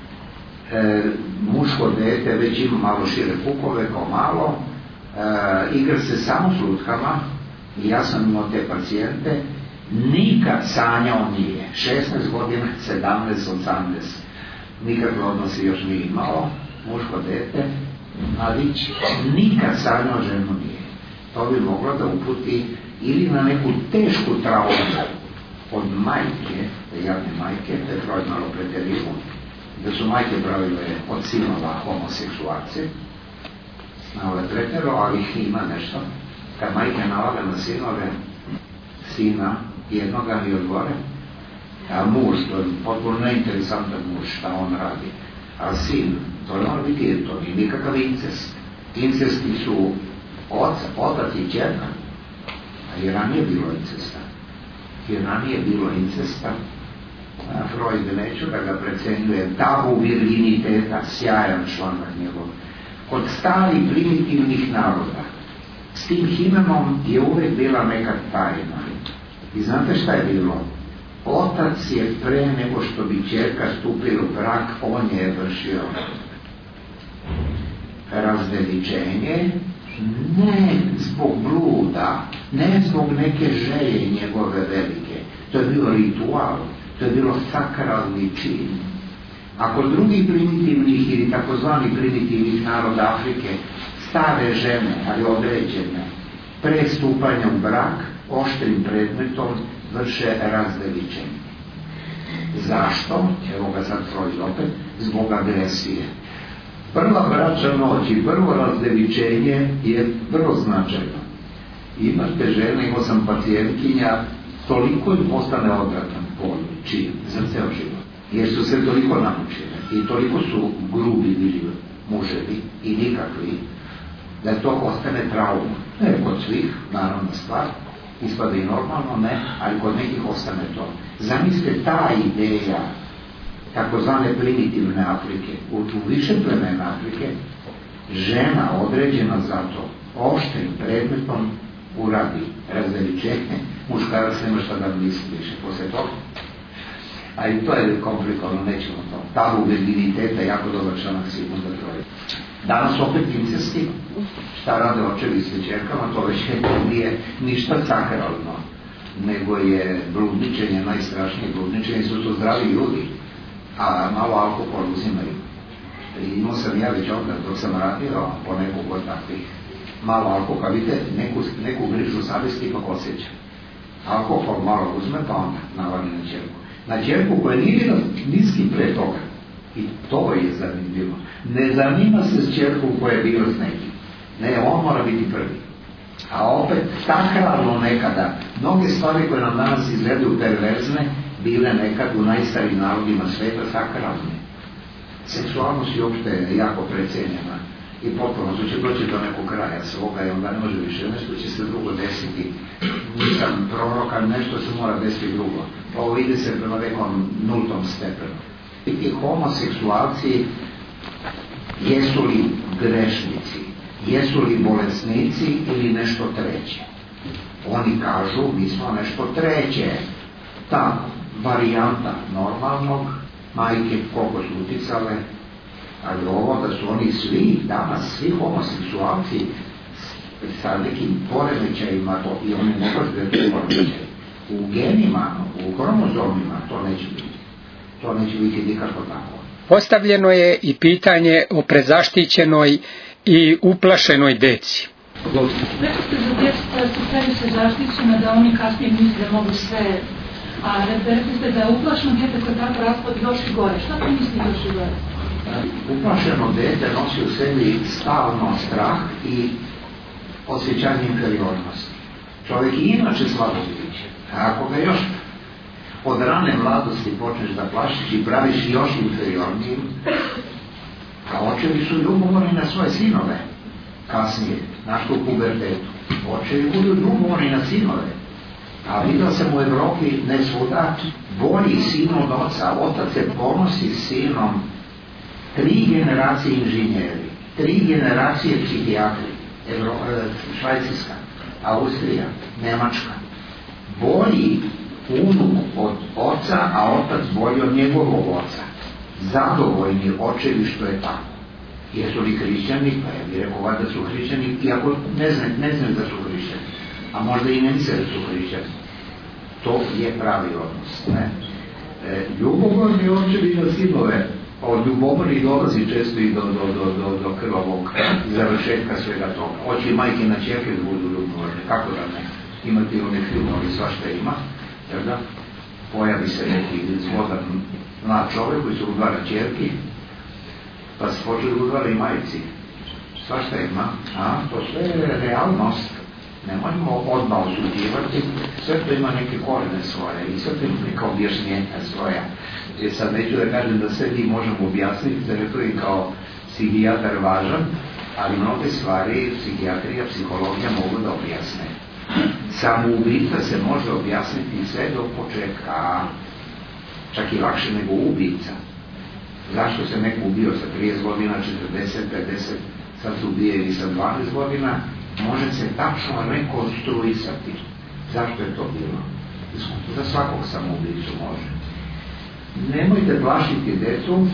Speaker 4: Muško dete već ima malo šire kukove kao malo, igra se samo s lutkama, i ja sam imao te pacijente, nikad sanjao nije, 16 godina, 17, 18, nikakve odnose još nije imao, muško dete, mladić, nikad sanjao ženu nije. To bi moglo da uputi ili na neku tešku traumu od majke, jadne majke, to je Freud malo preterivo, da su majke pravile od sinova homoseksualce, malo je pretero, ali ima nešto. Kad majke nalaga na sinove, sina jednoga i od gore, a muž, to je potpuno neinteresantan muž, šta on radi, a sin, to ne mora biti, to nije nikakav incest. Incesti su otac i ćerka, a i ranije bilo incesta. I ranije bilo incesta. Freud, neću da ga precenjuje, tabu virginiteta, sjajan članak njegov. Kod starih primitivnih naroda, s tim himenom je uvek bila neka tajna. I znate šta je bilo? Otac je pre nego što bi ćerka stupila u brak, on je vršio razdeličenje, ne zbog bluda, ne zbog neke želje njegove velike. To je bio ritual, to je bilo sakralni čin. A kod drugih primitivnih ili takozvani primitivnih naroda Afrike, stare žene, ali određene, pre stupanja u brak, oštrim predmetom vrše razdeličenje. Zašto? Evo ga sad Freud opet, zbog agresije. Prva bračna noć i prvo razdeličenje je vrlo značajno. Imate žene, imao sam pacijentkinja, toliko im postane odvratan polni čin za ceo život. Jer su se toliko naučile i toliko su grubi bili muževi i nikakvi, da to ostane trauma. Ne kod svih, naravno stvar, ispada i normalno, ne, ali kod nekih ostane to. Zamislite ta ideja takozvane primitivne Afrike, u više plemena Afrike, žena određena za to oštrim predmetom uradi razdeličenje, muškarac nema šta da misli više posle toga. A i to je komplikovano, nećemo to. Tabu virginiteta je jako dobar članak Sigmunda Freuda. Danas opet incesti, šta rade očevi s ćerkama, to već nije ništa sakralno, nego je bludničenje, najstrašnije bludničenje, su to zdravi ljudi, a malo alkohol uzimaju. I imao sam ja već onda, dok sam radio po nekog od takvih, malo alkohola, vidite, neku grižu savjesti ipak osjeća. Alkohol malo uzme, pa onda navali na ćerku. Na ćerku koja nije bila niski pre toga. I to je zanimljivo. Ne zanima se s ćerkom koja je bila s nekim. Ne, on mora biti prvi. A opet, sakralno nekada, mnoge stvari koje nam danas izgledaju perverzne, bile nekad u najstarijim narodima sveta sakralne. Seksualnost je uopšte jako precenjena i potpuno će doći do nekog kraja svoga i onda ne može više, nešto će se drugo desiti. Nisam proroka, nešto se mora desiti drugo. Ovo ide se prema nekom nultom stepenu. I homoseksualci jesu li grešnici, jesu li bolesnici ili nešto treće? Oni kažu, mi smo nešto treće. Ta varijanta normalnog, majke koliko su uticale, ali ovo da su oni svi, danas svi homoseksualci sa nekim poremećajima, to, i oni ne kažu da je to poremećaj. U genima, u kromozomima to neće biti. To neće biti nikako tako.
Speaker 3: Postavljeno je i pitanje o prezaštićenoj i uplašenoj deci.
Speaker 5: Rekli ste za djecu koja su previše zaštićena, da oni kasnije misle da mogu sve, a rekli ste da je uplašeno djete koje tako raspod još i gore. Šta to misli još i gore?
Speaker 4: Uplašeno dete nosi u sebi stalno strah i osjećanje inferiornosti. Čovjek i inače slabo biće. A ako ga još od rane mladosti počneš da plašiš i praviš još inferiornijim, a očevi su ljubomorni na svoje sinove kasnije, našto u pubertetu. Očevi budu ljubomorni na sinove. A vidio sam u Evropi, ne svuda, bolji sin od oca. Otac se ponosi sinom 3 generacije inženjeri, 3 generacije psihijatri. Švajcarska, Austrija, Nemačka, bolji unuk od oca, a otac bolji od njegovog oca. Zadovoljni očevi što je tako. Jesu li hrišćani? Pa ja bih rekao da su hrišćani, iako ne znaju da su hrišćani, a možda i ne misle da su hrišćani. To je pravi odnos. Ljubomorni očevi na sinove, od ljubomornih dolazi često i do krvavog završetka svega toga. Hoće i majke na ćerke da budu ljubomorne, kako da ne? Imate one filmovi, svašta ima, jer da pojavi se neki zgodan mlad čovjek koji se udvara ćerki, pa se počeli udvara i majci. Svašta ima, to sve je realnost. Ne možemo odmah osuđivati, sve to ima neke korene svoje i sve to ima neka objašnjenja svoja. Jer sad neću da kažem da sve ti možemo objasniti, da je to i kao psihijatar važan, ali mnoge stvari psihijatrija, psihologija mogu da objasne. Samoubica se može objasniti sve do početka, čak i lakše nego ubica. Zašto se neko ubio sa 30 godina, 40, 50, sad se ubije i sa 20 godina, može se tačno rekonstruisati. Zašto je to bilo? Za svakog samoubicu može. Nemojte plašiti decu,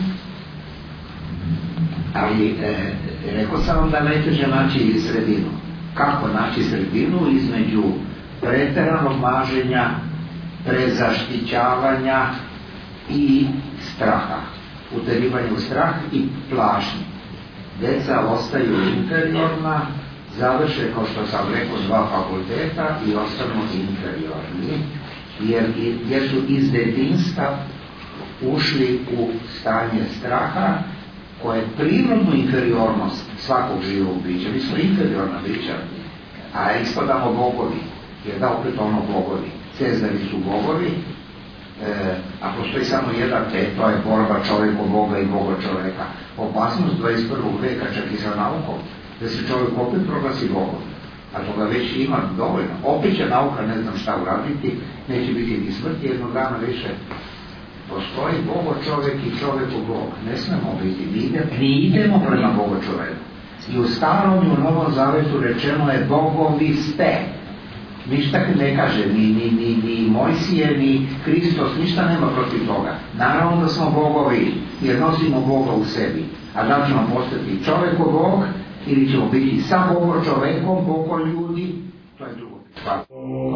Speaker 4: ali rekao sam vam da najteže naći sredinu. Kako naći sredinu između preteranog maženja, prezaštićavanja i straha, uterivanja u strah i plašnje. Deca ostaju inferiorna, završe, kao što sam rekao, 2 fakulteta i ostanu inferiorni, jer su iz detinjstva ušli u stanje straha, koje je prirodnu inferiornost svakog živog bića. Mi smo inferiorna bića, a ispadamo bogovi, jer da opet ono bogovi. Cezari su bogovi, a postoji samo jedan to je borba čovjeka Boga i Boga čovjeka. Opasnost 21. veka, čak i sa naukom, da se čovjek opet proglasi Bogom. A toga već ima dovoljno. Opet će nauka ne znam šta uraditi, neće biti ni smrti jednog dana više. Postoji Bogo čovjek i čovjeku Bog. Ne smemo biti. Mi idemo prema Bogo čovjeku. I u Starom i u Novom Zavetu rečeno je Bogovi ste. Ništa ne kaže ni Mojsije, ni Hristos, ništa nema protiv toga. Naravno da smo bogovi, jer nosimo Boga u sebi. A da li ćemo postati čovjeko Bog, ili ćemo biti sa Bogo čovjekom, Bogo ljudi, to je drugo. Hvala.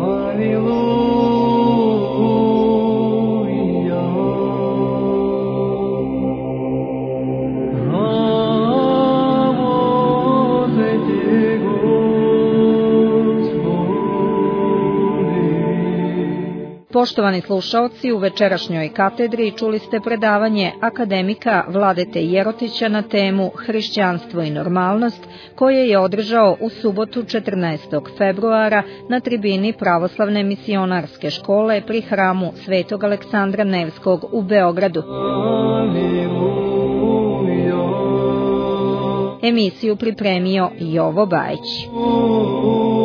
Speaker 2: Poštovani slušaoci, u večerašnjoj katedri čuli ste predavanje akademika Vladete Jerotića na temu Hrišćanstvo i normalnost, koje je održao u subotu 14. februara na tribini Pravoslavne misionarske škole pri hramu Svetog Aleksandra Nevskog u Beogradu. Emisiju pripremio Jovo Bajić.